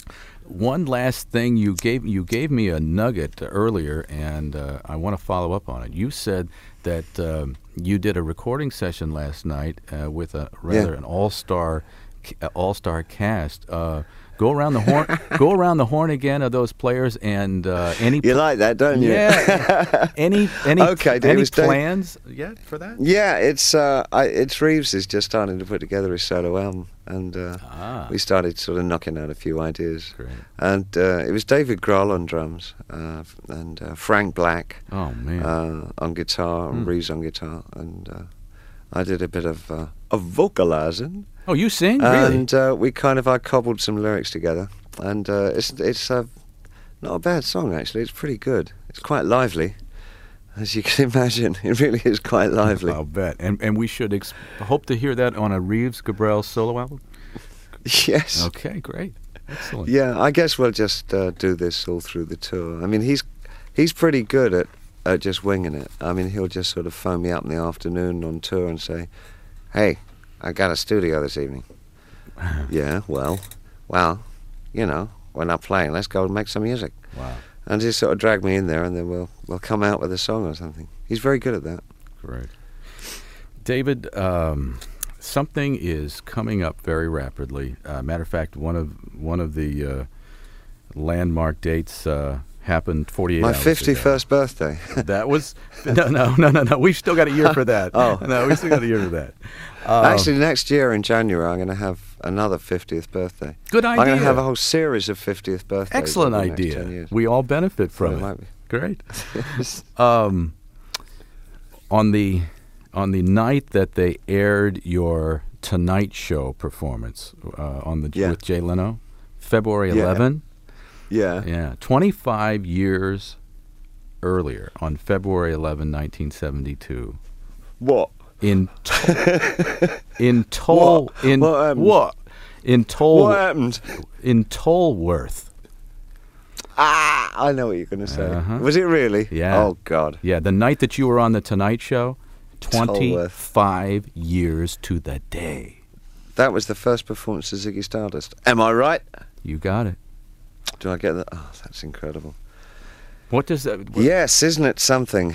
[SPEAKER 1] one last thing, you gave you gave me a nugget earlier, and uh, I want to follow up on it. You said that um, you did a recording session last night uh, with a rather
[SPEAKER 3] Yeah.
[SPEAKER 1] an all-star all-star cast. Uh, go around the horn. Go around the horn again of those players, and uh, any
[SPEAKER 3] You like that, don't you?
[SPEAKER 1] yeah any any
[SPEAKER 3] Okay, Dave,
[SPEAKER 1] any
[SPEAKER 3] it's Dave-
[SPEAKER 1] plans yet for that?
[SPEAKER 3] Yeah, it's uh, I, it's Reeves is just starting to put together his solo album, and uh,
[SPEAKER 1] Ah.
[SPEAKER 3] we started sort of knocking out a few ideas.
[SPEAKER 1] Great.
[SPEAKER 3] And uh, it was David Grohl on drums, uh, and uh, Frank Black
[SPEAKER 1] Oh man.
[SPEAKER 3] uh, on guitar, and
[SPEAKER 1] Hmm.
[SPEAKER 3] Reeves on guitar, and uh, I did a bit of uh, of vocalizing,
[SPEAKER 1] oh, you sing really?
[SPEAKER 3] and uh, we kind of I cobbled some lyrics together, and uh, it's it's uh, not a bad song actually. It's pretty good. It's quite lively. As you can imagine, it really is quite lively.
[SPEAKER 1] I'll bet. And and we should ex- hope to hear that on a Reeves Gabrel solo album.
[SPEAKER 3] Yes.
[SPEAKER 1] Okay, great, excellent.
[SPEAKER 3] Yeah, I guess we'll just uh, do this all through the tour. I mean, he's he's pretty good at, at just winging it. I mean, he'll just sort of phone me up in the afternoon on tour and say, "Hey, I got a studio this evening." Yeah, well, well, you know, we're not playing. Let's go and make some music.
[SPEAKER 1] Wow,
[SPEAKER 3] And just sort of drag me in there, and then we'll we'll come out with a song or something. He's very good at that.
[SPEAKER 1] great. David, um, something is coming up very rapidly. Uh, matter of fact, one of one of the uh, landmark dates uh, happened forty-eight
[SPEAKER 3] My
[SPEAKER 1] hours ago.
[SPEAKER 3] fifty-first birthday.
[SPEAKER 1] That was no, no, no, no, no. We've still got a year for that.
[SPEAKER 3] Oh.
[SPEAKER 1] No, we still got a year for that. Um,
[SPEAKER 3] Actually, next year in January, I'm going to have another fiftieth birthday.
[SPEAKER 1] good
[SPEAKER 3] I'm going
[SPEAKER 1] idea.
[SPEAKER 3] to have a whole series of fiftieth birthdays.
[SPEAKER 1] Excellent
[SPEAKER 3] over the next ten
[SPEAKER 1] idea.
[SPEAKER 3] years.
[SPEAKER 1] We all benefit from
[SPEAKER 3] Well,
[SPEAKER 1] it.
[SPEAKER 3] might be.
[SPEAKER 1] Great. Um, on the on the night that they aired your Tonight Show performance uh, on the
[SPEAKER 3] Yeah.
[SPEAKER 1] with Jay Leno, February
[SPEAKER 3] Yeah.
[SPEAKER 1] eleventh.
[SPEAKER 3] Yeah.
[SPEAKER 1] Yeah, twenty-five years earlier, on February eleventh, nineteen seventy-two,
[SPEAKER 3] What?
[SPEAKER 1] in to- in Toll
[SPEAKER 3] What?
[SPEAKER 1] in
[SPEAKER 3] What happened?
[SPEAKER 1] what in Toll
[SPEAKER 3] What happened?
[SPEAKER 1] in Tollworth.
[SPEAKER 3] Ah, I know what you're going to say.
[SPEAKER 1] Uh-huh.
[SPEAKER 3] Was it really?
[SPEAKER 1] Yeah.
[SPEAKER 3] Oh God.
[SPEAKER 1] Yeah, the night that you were on the Tonight Show,
[SPEAKER 3] Tollworth.
[SPEAKER 1] twenty-five years to the day.
[SPEAKER 3] That was the first performance of Ziggy Stardust. Am I right?
[SPEAKER 1] You got it.
[SPEAKER 3] Do I get that? Oh, that's incredible.
[SPEAKER 1] What does that? What,
[SPEAKER 3] Yes, isn't it something?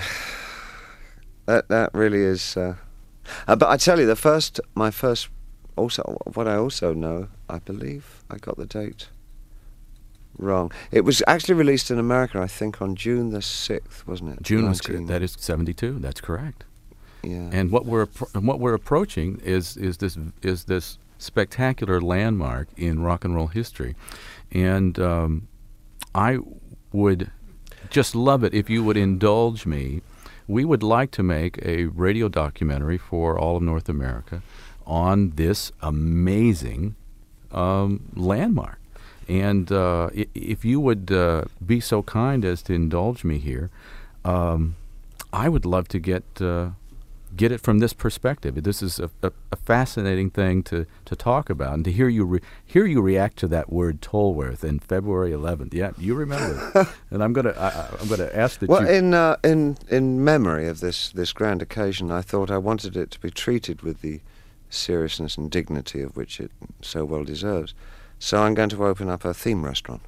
[SPEAKER 3] That that really is. Uh, uh, but I tell you, the first, my first, also what I also know, I believe I got the date wrong. It was actually released in America, I think, on June the sixth, wasn't it?
[SPEAKER 1] June was
[SPEAKER 3] nineteen
[SPEAKER 1] good. That is seventy-two. That's correct.
[SPEAKER 3] Yeah.
[SPEAKER 1] And what we're appro- what we're approaching is is this is this spectacular landmark in rock and roll history, and um, I would just love it if you would indulge me. We would like to make a radio documentary for all of North America on this amazing um, landmark. And uh, i- if you would uh, be so kind as to indulge me here, um, I would love to get uh, get it from this perspective. This is a, a, a fascinating thing to, to talk about, and to hear you re- hear you react to that word Tollworth in February eleventh. Yeah, you remember it. And I'm gonna I, I- I'm gonna ask that
[SPEAKER 3] Well,
[SPEAKER 1] you.
[SPEAKER 3] in uh, in in memory of this this grand occasion, I thought I wanted it to be treated with the seriousness and dignity of which it so well deserves. So I'm going to open up a theme restaurant.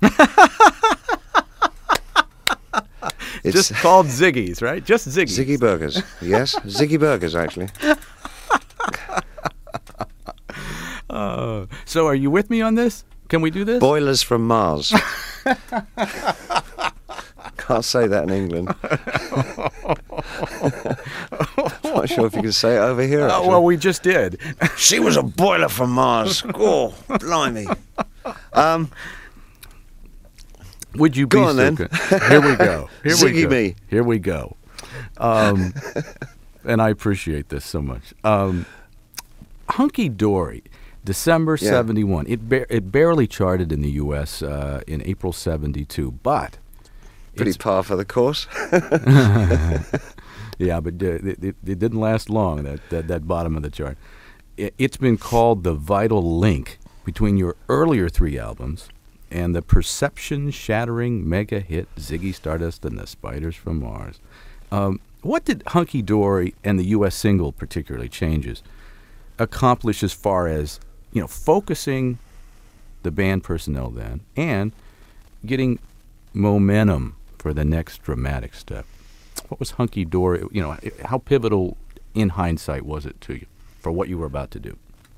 [SPEAKER 3] It's
[SPEAKER 1] just called Ziggy's, right? Just Ziggy's.
[SPEAKER 3] Ziggy Burgers. Yes, Ziggy Burgers actually.
[SPEAKER 1] Uh, so, are you with me on this? Can we do this?
[SPEAKER 3] Boilers from Mars. Can't say that in England. Not sure if you can say it over here.
[SPEAKER 1] Uh,
[SPEAKER 3] actually.
[SPEAKER 1] well, we just did.
[SPEAKER 3] She was a boiler from Mars. Oh, blimey. Um,
[SPEAKER 1] Would you
[SPEAKER 3] Go
[SPEAKER 1] be
[SPEAKER 3] on,
[SPEAKER 1] so
[SPEAKER 3] then.
[SPEAKER 1] good? Here we go. Here we
[SPEAKER 3] Ziggy
[SPEAKER 1] go.
[SPEAKER 3] me.
[SPEAKER 1] Here we go. Um, and I appreciate this so much. Um, Hunky Dory, December
[SPEAKER 3] Yeah.
[SPEAKER 1] seventy-one. It ba- it barely charted in the U S uh, in April seventy-two, but
[SPEAKER 3] pretty
[SPEAKER 1] it's-
[SPEAKER 3] par for the course.
[SPEAKER 1] yeah, but uh, it, it, it didn't last long. That, that that bottom of the chart. It, it's been called the vital link between your earlier three albums and the perception-shattering mega hit Ziggy Stardust and the Spiders from Mars. Um, what did Hunky Dory and the U S single particularly changes accomplish as far as, you know, focusing the band personnel then and getting momentum for the next dramatic step? What was Hunky Dory? You know, how pivotal in hindsight was it to you for what you were about to do?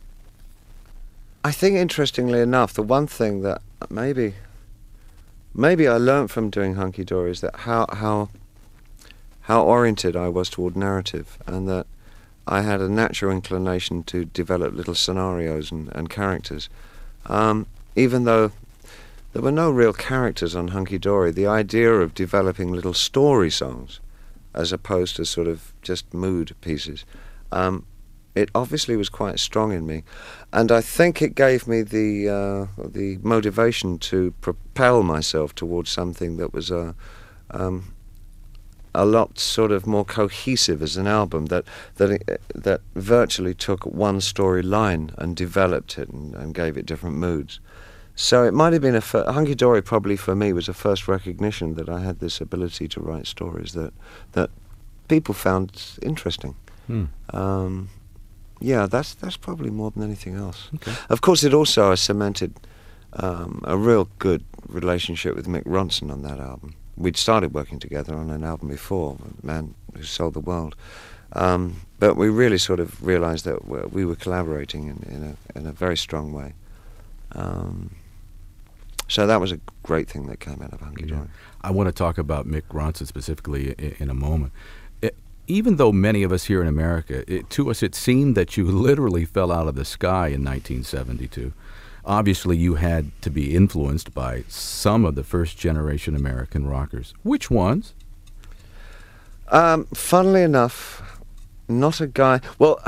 [SPEAKER 3] I think, interestingly enough, the one thing that maybe maybe I learned from doing Hunky Dory is that how how how oriented I was toward narrative, and that I had a natural inclination to develop little scenarios and, and characters. Um, even though there were no real characters on Hunky Dory, the idea of developing little story songs as opposed to sort of just mood pieces, um, it obviously was quite strong in me. And I think it gave me the uh, the motivation to propel myself towards something that was a, um, a lot sort of more cohesive as an album, that that it, that virtually took one storyline and developed it and, and gave it different moods. So it might have been a fir- Hunky Dory probably for me was a first recognition that I had this ability to write stories that that people found interesting.
[SPEAKER 1] Hmm.
[SPEAKER 3] Um, yeah, that's that's probably more than anything else.
[SPEAKER 1] Okay.
[SPEAKER 3] Of course, it also cemented um, a real good relationship with Mick Ronson on that album. We'd started working together on an album before, Man Who Sold the World, um, but we really sort of realised that we were collaborating in, in a in a very strong way. Um, so that was a great thing that came out of Hunky Dory.
[SPEAKER 1] Yeah. I want to talk about Mick Ronson specifically in, in a moment. It, even though many of us here in America, it, to us it seemed that you literally fell out of the sky in nineteen seventy-two. Obviously, you had to be influenced by some of the first-generation American rockers. Which ones?
[SPEAKER 3] Um, funnily enough, not a guy... Well,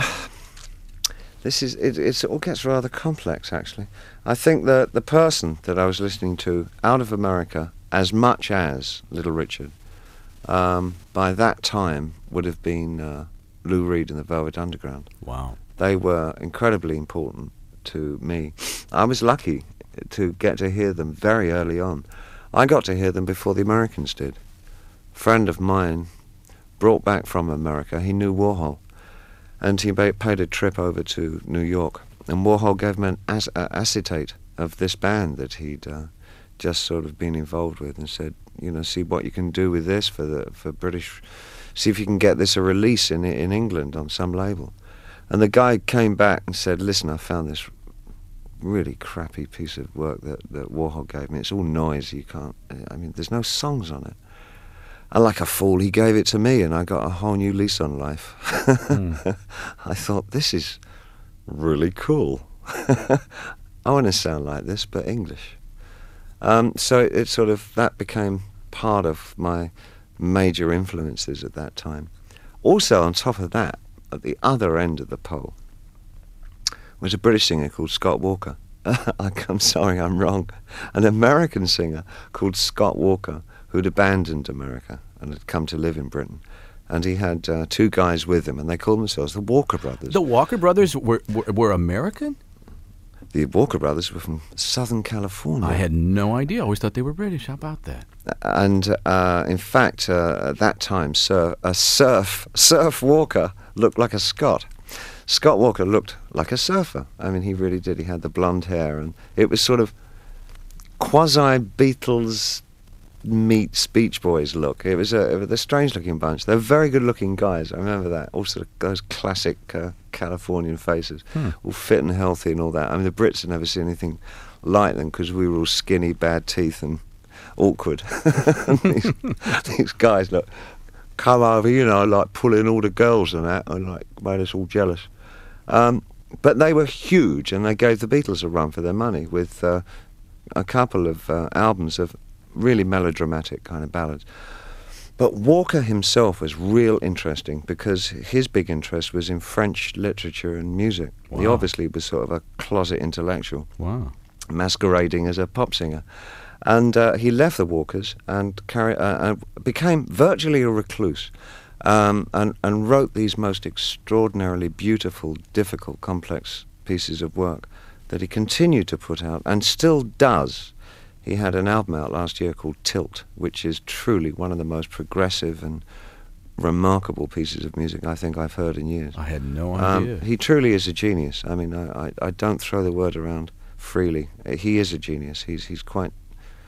[SPEAKER 3] this is... It, it's, it all gets rather complex, actually. I think that the person that I was listening to out of America, as much as Little Richard, um, by that time would have been uh, Lou Reed and the Velvet Underground.
[SPEAKER 1] Wow.
[SPEAKER 3] They were incredibly important to me. I was lucky to get to hear them very early on. I got to hear them before the Americans did. A friend of mine brought back from America, he knew Warhol, and he ba- paid a trip over to New York, and Warhol gave him an ac- uh, acetate of this band that he'd uh, just sort of been involved with, and said, you know, see what you can do with this for the for British, see if you can get this a release in in England on some label. And the guy came back and said, listen, I found this really crappy piece of work that, that Warhol gave me. It's all noise, you can't, I mean, there's no songs on it. And like a fool, he gave it to me, and I got a whole new lease on life. Mm. I thought, this is really cool. I want to sound like this, but English. Um, so it, it sort of, that became part of my major influences at that time. Also, on top of that, at the other end of the pole was a British singer called Scott Walker. I'm sorry, I'm wrong. An American singer called Scott Walker who'd abandoned America and had come to live in Britain. And he had uh, two guys with him, and they called themselves the Walker Brothers.
[SPEAKER 1] The Walker Brothers were, were, were American?
[SPEAKER 3] The Walker Brothers were from Southern California.
[SPEAKER 1] I had no idea. I always thought they were British. How about that?
[SPEAKER 3] And uh, in fact, uh, at that time, Sir, uh, Surf, Surf Walker looked like a Scot. Scott Walker looked like a surfer. I mean, he really did. He had the blonde hair, and it was sort of quasi-Beatles meets Beach Boys look. It was a, it was a strange-looking bunch. They're very good-looking guys. I remember that. Also, those classic uh, Californian faces, hmm. all fit and healthy and all that. I mean, the Brits had never seen anything like them because we were all skinny, bad teeth, and awkward. And these, these guys look. Come over, you know, like pulling all the girls and that, and like made us all jealous. Um, but they were huge, and they gave the Beatles a run for their money with uh, a couple of uh, albums of really melodramatic kind of ballads. But Walker himself was real interesting because his big interest was in French literature and music. Wow. He obviously was sort of a closet intellectual,
[SPEAKER 1] wow,
[SPEAKER 3] masquerading as a pop singer. And uh, he left the Walkers and carry, uh, uh, became virtually a recluse, um, and, and wrote these most extraordinarily beautiful, difficult, complex pieces of work that he continued to put out and still does. He had an album out last year called Tilt, which is truly one of the most progressive and remarkable pieces of music I think I've heard in years.
[SPEAKER 1] I had no idea.
[SPEAKER 3] Um, he truly is a genius. I mean, I, I, I don't throw the word around freely. He is a genius. He's he's quite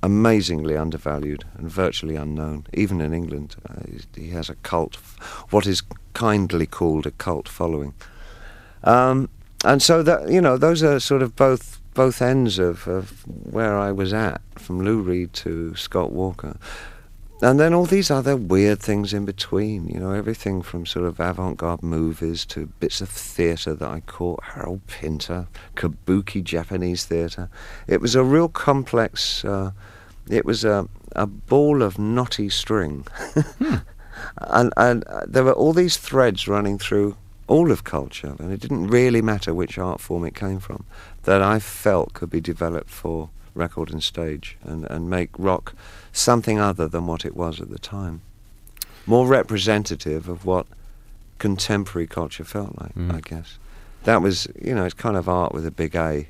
[SPEAKER 3] amazingly undervalued and virtually unknown, even in England. Uh, he has a cult, what is kindly called a cult following. Um, and so that, you know, those are sort of both both ends of, of where I was at, from Lou Reed to Scott Walker. And then all these other weird things in between, you know, everything from sort of avant-garde movies to bits of theatre that I caught, Harold Pinter, kabuki Japanese theatre. It was a real complex, uh, it was a, a ball of knotty string. hmm. And, and uh, there were all these threads running through all of culture, and it didn't really matter which art form it came from, that I felt could be developed for record and stage, and, and make rock something other than what it was at the time. More representative of what contemporary culture felt like, mm. I guess. That was, you know, it's kind of art with a big A.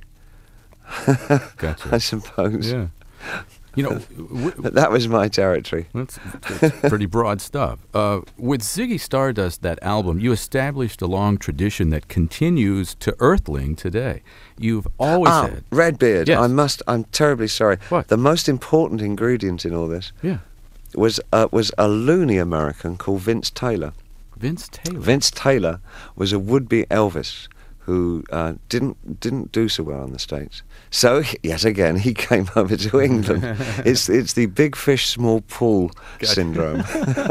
[SPEAKER 1] Gotcha.
[SPEAKER 3] I suppose.
[SPEAKER 1] Yeah. You know, w-
[SPEAKER 3] but that was my territory.
[SPEAKER 1] That's, that's pretty broad stuff. Uh, with Ziggy Stardust, that album, you established a long tradition that continues to Earthling today. You've always
[SPEAKER 3] ah,
[SPEAKER 1] had
[SPEAKER 3] Redbeard.
[SPEAKER 1] Yes.
[SPEAKER 3] I must. I'm terribly sorry.
[SPEAKER 1] What?
[SPEAKER 3] The most important ingredient in all this.
[SPEAKER 1] Yeah.
[SPEAKER 3] Was uh, was a loony American called Vince Taylor.
[SPEAKER 1] Vince Taylor.
[SPEAKER 3] Vince Taylor was a would-be Elvis who uh, didn't didn't do so well in the States. So yet again, he came over to England. it's it's the big fish, small pool gotcha. syndrome.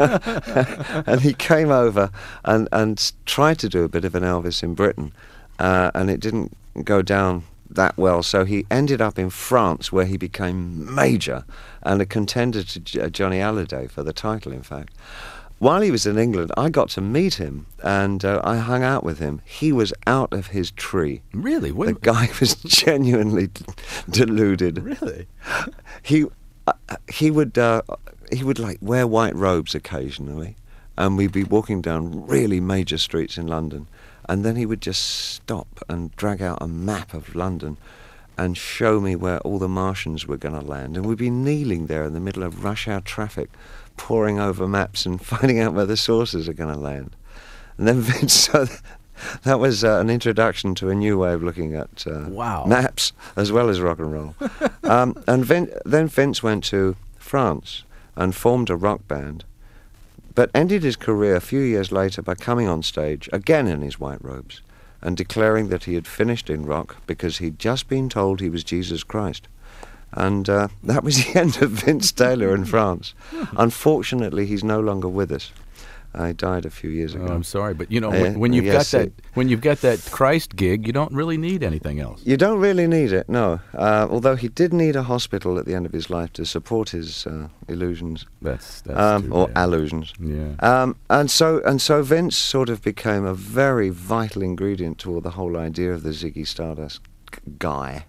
[SPEAKER 3] And he came over and and tried to do a bit of an Elvis in Britain, uh, and it didn't go down that well. So he ended up in France, where he became major and a contender to J- Johnny Hallyday for the title. In fact. While he was in England, I got to meet him, and uh, I hung out with him. He was out of his tree.
[SPEAKER 1] Really? What?
[SPEAKER 3] The guy was genuinely d- deluded.
[SPEAKER 1] Really?
[SPEAKER 3] He uh, he would uh, he would like wear white robes occasionally, and we'd be walking down really major streets in London, and then he would just stop and drag out a map of London and show me where all the Martians were going to land, and we'd be kneeling there in the middle of rush hour traffic, poring over maps and finding out where the saucers are going to land. And then Vince, so that was uh, an introduction to a new way of looking at uh,
[SPEAKER 1] wow.
[SPEAKER 3] maps as well as rock and roll. um, and Vin, then Vince went to France and formed a rock band, but ended his career a few years later by coming on stage, again in his white robes, and declaring that he had finished in rock because he'd just been told he was Jesus Christ. And uh, that was the end of Vince Taylor in France. Unfortunately, he's no longer with us. Uh, he died a few years ago.
[SPEAKER 1] Oh, I'm sorry, but you know,
[SPEAKER 3] Uh,
[SPEAKER 1] when, when you've
[SPEAKER 3] yes,
[SPEAKER 1] got that,
[SPEAKER 3] it-
[SPEAKER 1] when you've got that Christ gig, you don't really need anything else.
[SPEAKER 3] You don't really need it, no. Uh, although he did need a hospital at the end of his life to support his uh, illusions,
[SPEAKER 1] That's that's
[SPEAKER 3] um,
[SPEAKER 1] too
[SPEAKER 3] or
[SPEAKER 1] bad.
[SPEAKER 3] allusions.
[SPEAKER 1] Yeah.
[SPEAKER 3] Um, and so and so Vince sort of became a very vital ingredient to the whole idea of the Ziggy Stardust g- guy.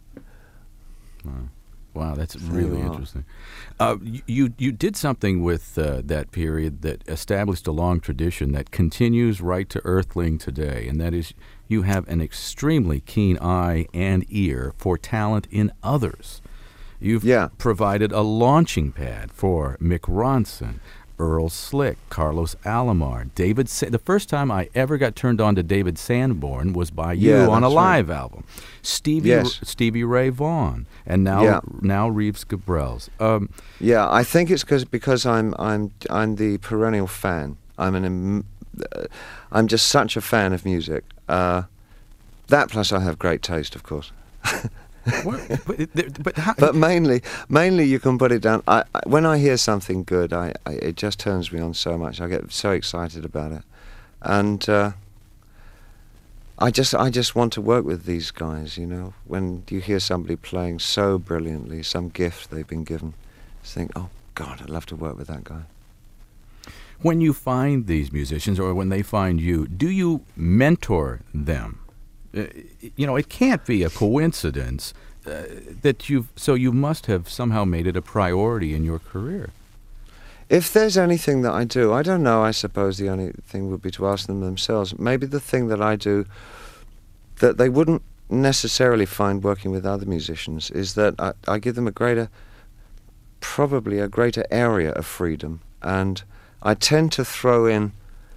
[SPEAKER 1] Wow. Wow, that's
[SPEAKER 3] There
[SPEAKER 1] really
[SPEAKER 3] you are.
[SPEAKER 1] interesting. Uh, you, you you did something with uh, that period that established a long tradition that continues right to Earthling today, and that is you have an extremely keen eye and ear for talent in others. You've
[SPEAKER 3] Yeah.
[SPEAKER 1] provided a launching pad for Mick Ronson, Earl Slick, Carlos Alomar, David. Sa- the first time I ever got turned on to David Sanborn was by you
[SPEAKER 3] Yeah,
[SPEAKER 1] on a
[SPEAKER 3] that's right.
[SPEAKER 1] live album. Stevie
[SPEAKER 3] Yes.
[SPEAKER 1] Stevie Ray Vaughan, and now
[SPEAKER 3] Yeah.
[SPEAKER 1] now Reeves Gabrels. Um,
[SPEAKER 3] Yeah, I think it's cause, because I'm I'm I'm the perennial fan. I'm an im- uh, I'm just such a fan of music. Uh, that plus I have great taste, of course.
[SPEAKER 1] what, but, it- but how,
[SPEAKER 3] But mainly, mainly you can put it down. I, I, when I hear something good, I, I it just turns me on so much. I get so excited about it, and uh, I just I just want to work with these guys. You know, when you hear somebody playing so brilliantly, some gift they've been given, just think, oh God, I'd love to work with that guy.
[SPEAKER 1] when you find these musicians, or when they find you, do you mentor them? Uh, you know, it can't be a coincidence uh, that you've. So you must have somehow made it a priority in your career.
[SPEAKER 3] If there's anything that I do, I don't know, I suppose the only thing would be to ask them themselves. Maybe the thing that I do that they wouldn't necessarily find working with other musicians is that I, I give them a greater, probably a greater area of freedom. And I tend to throw in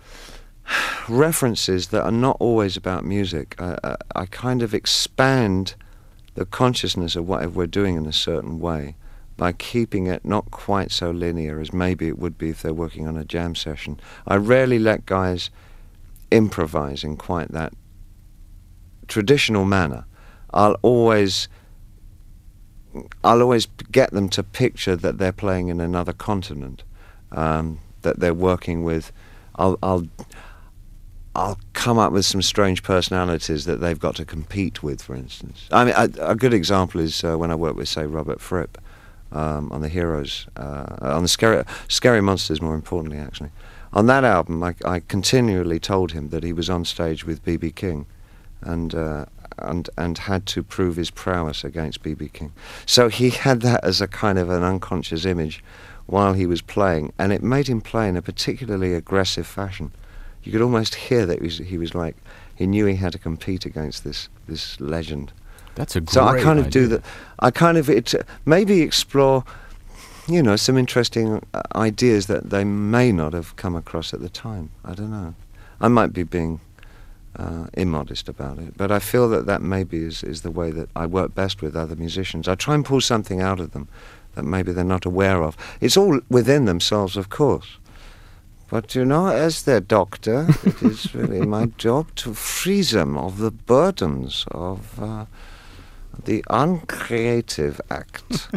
[SPEAKER 3] references that are not always about music. I, I, I kind of expand the consciousness of whatever we're doing in a certain way by keeping it not quite so linear as maybe it would be if they're working on a jam session. I rarely let guys improvise in quite that traditional manner. I'll always I'll always get them to picture that they're playing in another continent, um, that they're working with. I'll, I'll I'll come up with some strange personalities that they've got to compete with, for instance. I mean, a, a good example is uh, when I worked with, say, Robert Fripp um, on the Heroes, uh, on the Scary, Scary Monsters, more importantly, actually. On that album, I, I continually told him that he was on stage with B B King, and uh, and and had to prove his prowess against B B King. So he had that as a kind of an unconscious image while he was playing, and it made him play in a particularly aggressive fashion. You could almost hear that he was, he was like, he knew he had to compete against this this legend.
[SPEAKER 1] That's a great
[SPEAKER 3] So I kind of
[SPEAKER 1] idea.
[SPEAKER 3] do that. I kind of it, maybe explore, you know, some interesting uh, ideas that they may not have come across at the time. I don't know. I might be being uh, immodest about it, but I feel that that maybe is, is the way that I work best with other musicians. I try and pull something out of them that maybe they're not aware of. It's all within themselves, of course. But, you know, as their doctor, it is really my job to free them of the burdens of uh, the uncreative act.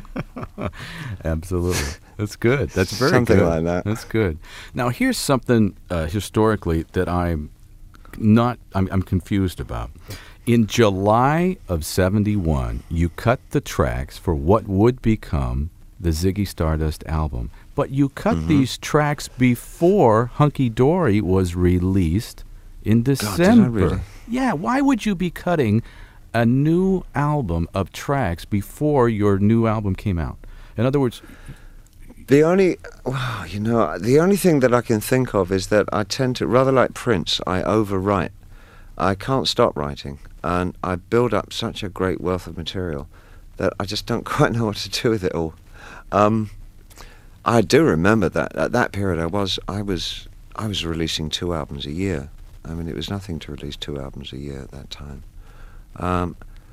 [SPEAKER 1] Absolutely. That's good. That's very
[SPEAKER 3] Something
[SPEAKER 1] good.
[SPEAKER 3] like that.
[SPEAKER 1] That's good. Now, here's something uh, historically that I'm not, I'm, I'm confused about. In July of seventy-one, you cut the tracks for what would become the Ziggy Stardust album. But you cut
[SPEAKER 3] Mm-hmm.
[SPEAKER 1] these tracks before Hunky Dory was released in
[SPEAKER 3] did I
[SPEAKER 1] December.
[SPEAKER 3] really?
[SPEAKER 1] Yeah, why would you be cutting a new album of tracks before your new album came out? In other words,
[SPEAKER 3] The only, well, you know, the only thing that I can think of is that I tend to, rather like Prince, I overwrite. I can't stop writing, and I build up such a great wealth of material that I just don't quite know what to do with it all. Um, I do remember that at that period I was I was I was releasing two albums a year. I mean, it was nothing to release two albums a year at that time. Um,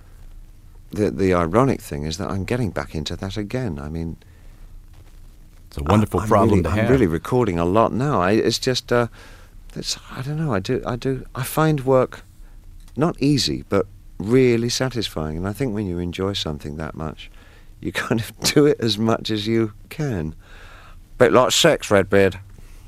[SPEAKER 3] the the ironic thing is that I'm getting back into that again. I mean,
[SPEAKER 1] it's a wonderful
[SPEAKER 3] I, I'm
[SPEAKER 1] problem
[SPEAKER 3] really,
[SPEAKER 1] to
[SPEAKER 3] I'm
[SPEAKER 1] have.
[SPEAKER 3] really recording a lot now. I, it's just uh, it's I don't know. I do I do I find work not easy but really satisfying. And I think when you enjoy something that much, you kind of do it as much as you can. Bit like sex, Redbeard.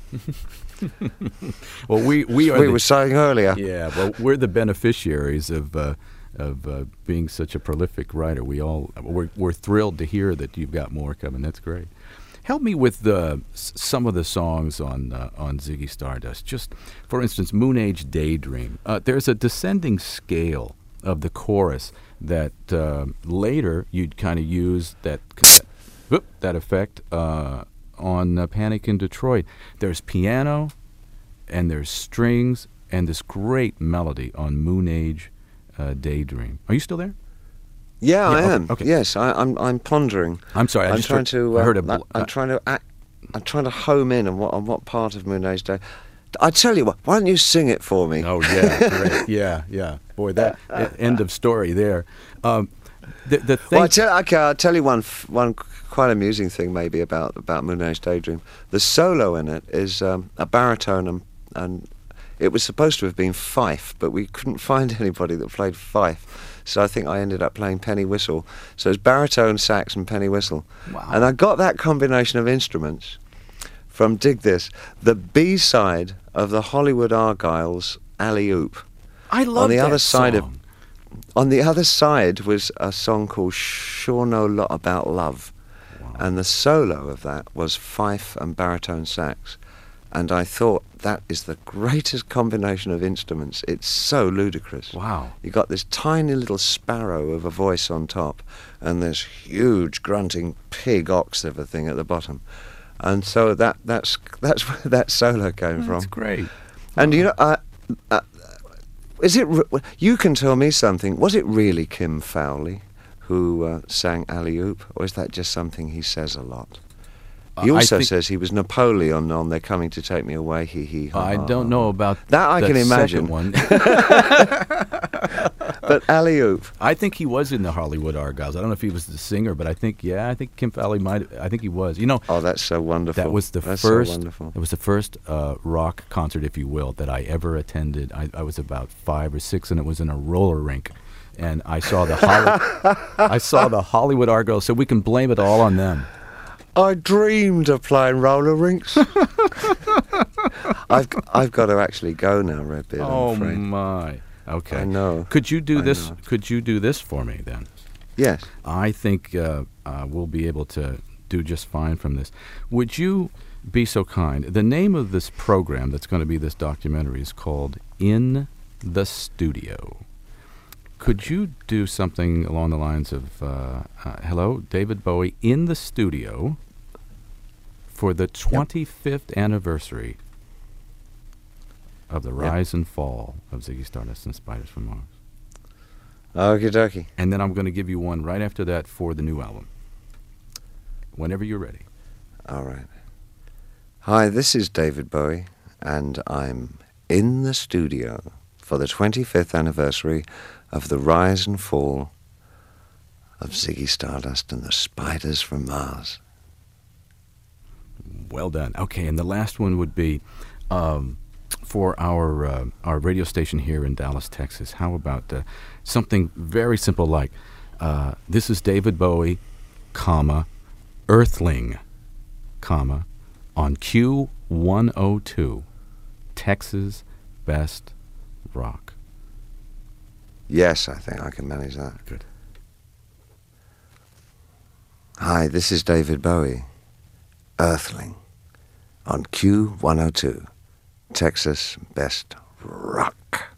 [SPEAKER 1] Well, we we are
[SPEAKER 3] we
[SPEAKER 1] the,
[SPEAKER 3] were saying earlier.
[SPEAKER 1] yeah, well, we're the beneficiaries of uh, of uh, being such a prolific writer. We all we're, we're thrilled to hear that you've got more coming. That's great. Help me with the s- some of the songs on uh, on Ziggy Stardust. Just for instance, Moon Age Daydream. Uh, there's a descending scale of the chorus that uh, later you'd kind of use that that, whoop, that effect uh, on uh, Panic in Detroit. There's piano, and there's strings, and this great melody on Moon Age uh, Daydream. Are you still there?
[SPEAKER 3] Yeah,
[SPEAKER 1] Yeah,
[SPEAKER 3] I
[SPEAKER 1] okay,
[SPEAKER 3] am.
[SPEAKER 1] okay.
[SPEAKER 3] Yes, I, I'm. I'm pondering.
[SPEAKER 1] I'm sorry. I
[SPEAKER 3] I'm
[SPEAKER 1] just
[SPEAKER 3] trying
[SPEAKER 1] heard,
[SPEAKER 3] to.
[SPEAKER 1] I
[SPEAKER 3] Uh,
[SPEAKER 1] heard a.
[SPEAKER 3] I-
[SPEAKER 1] bl-
[SPEAKER 3] I'm
[SPEAKER 1] uh,
[SPEAKER 3] trying to. Act, I'm trying to home in on what on what part of Moon Age Day. I tell you what. Why don't you sing it for me?
[SPEAKER 1] Oh yeah, great. Yeah, yeah. Boy, that e- end of story there. Um, the the thing.
[SPEAKER 3] Well, I tell, okay, I'll tell you one f- one qu- quite amusing thing maybe about about Moon Age Daydream. The solo in it is um, a baritone, and, and it was supposed to have been fife, but we couldn't find anybody that played fife. So I think I ended up playing penny whistle. So it's baritone, sax, and penny whistle.
[SPEAKER 1] Wow.
[SPEAKER 3] And I got that combination of instruments from, dig this, the B-side of the Hollywood Argyles Alley Oop.
[SPEAKER 1] I love
[SPEAKER 3] on the
[SPEAKER 1] that
[SPEAKER 3] other side of-
[SPEAKER 1] song.
[SPEAKER 3] On the other side was a song called Sure Know Lot About Love.
[SPEAKER 1] Wow.
[SPEAKER 3] And the solo of that was fife and baritone sax. And I thought, that is the greatest combination of instruments. It's so ludicrous.
[SPEAKER 1] Wow.
[SPEAKER 3] You got this tiny little sparrow of a voice on top, and this huge grunting pig ox of a thing at the bottom. And so that that's that's where that solo came
[SPEAKER 1] That's
[SPEAKER 3] from.
[SPEAKER 1] great.
[SPEAKER 3] And you know, uh, uh, is it? Re- you can tell me something. Was it really Kim Fowley who uh, sang Alley Oop, or is that just something he says a lot? He
[SPEAKER 1] Uh, I
[SPEAKER 3] also
[SPEAKER 1] think-
[SPEAKER 3] says he was Napoleon on "They're Coming to Take Me Away." He he. ha,
[SPEAKER 1] I
[SPEAKER 3] ha,
[SPEAKER 1] don't
[SPEAKER 3] ha,
[SPEAKER 1] know
[SPEAKER 3] ha.
[SPEAKER 1] about
[SPEAKER 3] That I
[SPEAKER 1] the
[SPEAKER 3] can imagine.
[SPEAKER 1] second one.
[SPEAKER 3] But alley-oop.
[SPEAKER 1] I think he was in the Hollywood Argyles. I don't know if he was the singer, but I think, yeah, I think Kim Fowley might. I think he was. You know,
[SPEAKER 3] Oh, that's so wonderful.
[SPEAKER 1] that was the
[SPEAKER 3] that's
[SPEAKER 1] first.
[SPEAKER 3] So wonderful.
[SPEAKER 1] It was the first uh, rock concert, if you will, that I ever attended. I, I was about five or six, and it was in a roller rink, and I saw the Holly, I saw the Hollywood Argyles. So we can blame it all on them.
[SPEAKER 3] I dreamed of playing roller rinks. I've I've got to actually go now, Redbeard.
[SPEAKER 1] Oh
[SPEAKER 3] I'm afraid.
[SPEAKER 1] my. Okay.
[SPEAKER 3] I know.
[SPEAKER 1] Could you do
[SPEAKER 3] I
[SPEAKER 1] this?
[SPEAKER 3] know.
[SPEAKER 1] Could you do this for me then?
[SPEAKER 3] Yes.
[SPEAKER 1] I think uh, uh, we'll be able to do just fine from this. Would you be so kind? The name of this program that's going to be this documentary is called In the Studio. Could you do something along the lines of, uh, uh, hello, David Bowie in the studio for the twenty-fifth anniversary of the
[SPEAKER 3] Yep.
[SPEAKER 1] rise and fall of Ziggy Stardust and Spiders from Mars?
[SPEAKER 3] Okie dokie.
[SPEAKER 1] And then I'm going to give you one right after that for the new album. Whenever you're ready.
[SPEAKER 3] All right. Hi, this is David Bowie, and I'm in the studio for the twenty-fifth anniversary of the rise and fall of Ziggy Stardust and the Spiders from Mars.
[SPEAKER 1] Well done. Okay, and the last one would be um, for our uh, our radio station here in Dallas, Texas. How about uh, something very simple like, uh, this is David Bowie, comma, Earthling, comma, on Q one oh two, Texas Best Rock.
[SPEAKER 3] Yes, I think I can manage that.
[SPEAKER 1] Good.
[SPEAKER 3] Hi, this is David Bowie, Earthling, on Q one oh two, Texas Best Rock.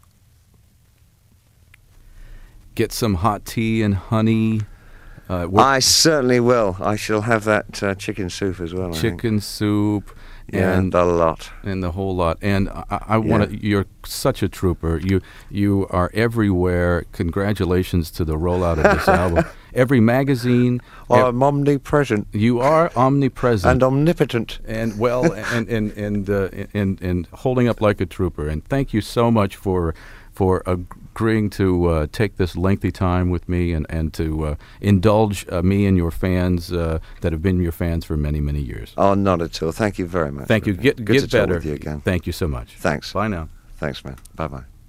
[SPEAKER 1] Get some hot tea and honey. Uh, what-
[SPEAKER 3] I certainly will. I shall have that uh, chicken soup as well. I think.
[SPEAKER 1] chicken soup.
[SPEAKER 3] Yeah,
[SPEAKER 1] and
[SPEAKER 3] a lot.
[SPEAKER 1] and the whole lot. And I, I want to.
[SPEAKER 3] Yeah.
[SPEAKER 1] You're such a trooper. You you are everywhere. Congratulations to the rollout of this album. Every magazine. ev-
[SPEAKER 3] I'm omnipresent
[SPEAKER 1] you are omnipresent.
[SPEAKER 3] and omnipotent.
[SPEAKER 1] and well, and and and, uh, and and holding up like a trooper. And thank you so much for for agreeing to uh, take this lengthy time with me and and to uh, indulge uh, me and your fans uh, that have been your fans for many many years.
[SPEAKER 3] Oh, not at all. Thank you very much.
[SPEAKER 1] Thank you.
[SPEAKER 3] Rebecca.
[SPEAKER 1] Get
[SPEAKER 3] Good
[SPEAKER 1] get
[SPEAKER 3] to talk
[SPEAKER 1] better.
[SPEAKER 3] with you again.
[SPEAKER 1] Thank you so much.
[SPEAKER 3] Thanks.
[SPEAKER 1] Bye now.
[SPEAKER 3] Thanks, man. Bye bye.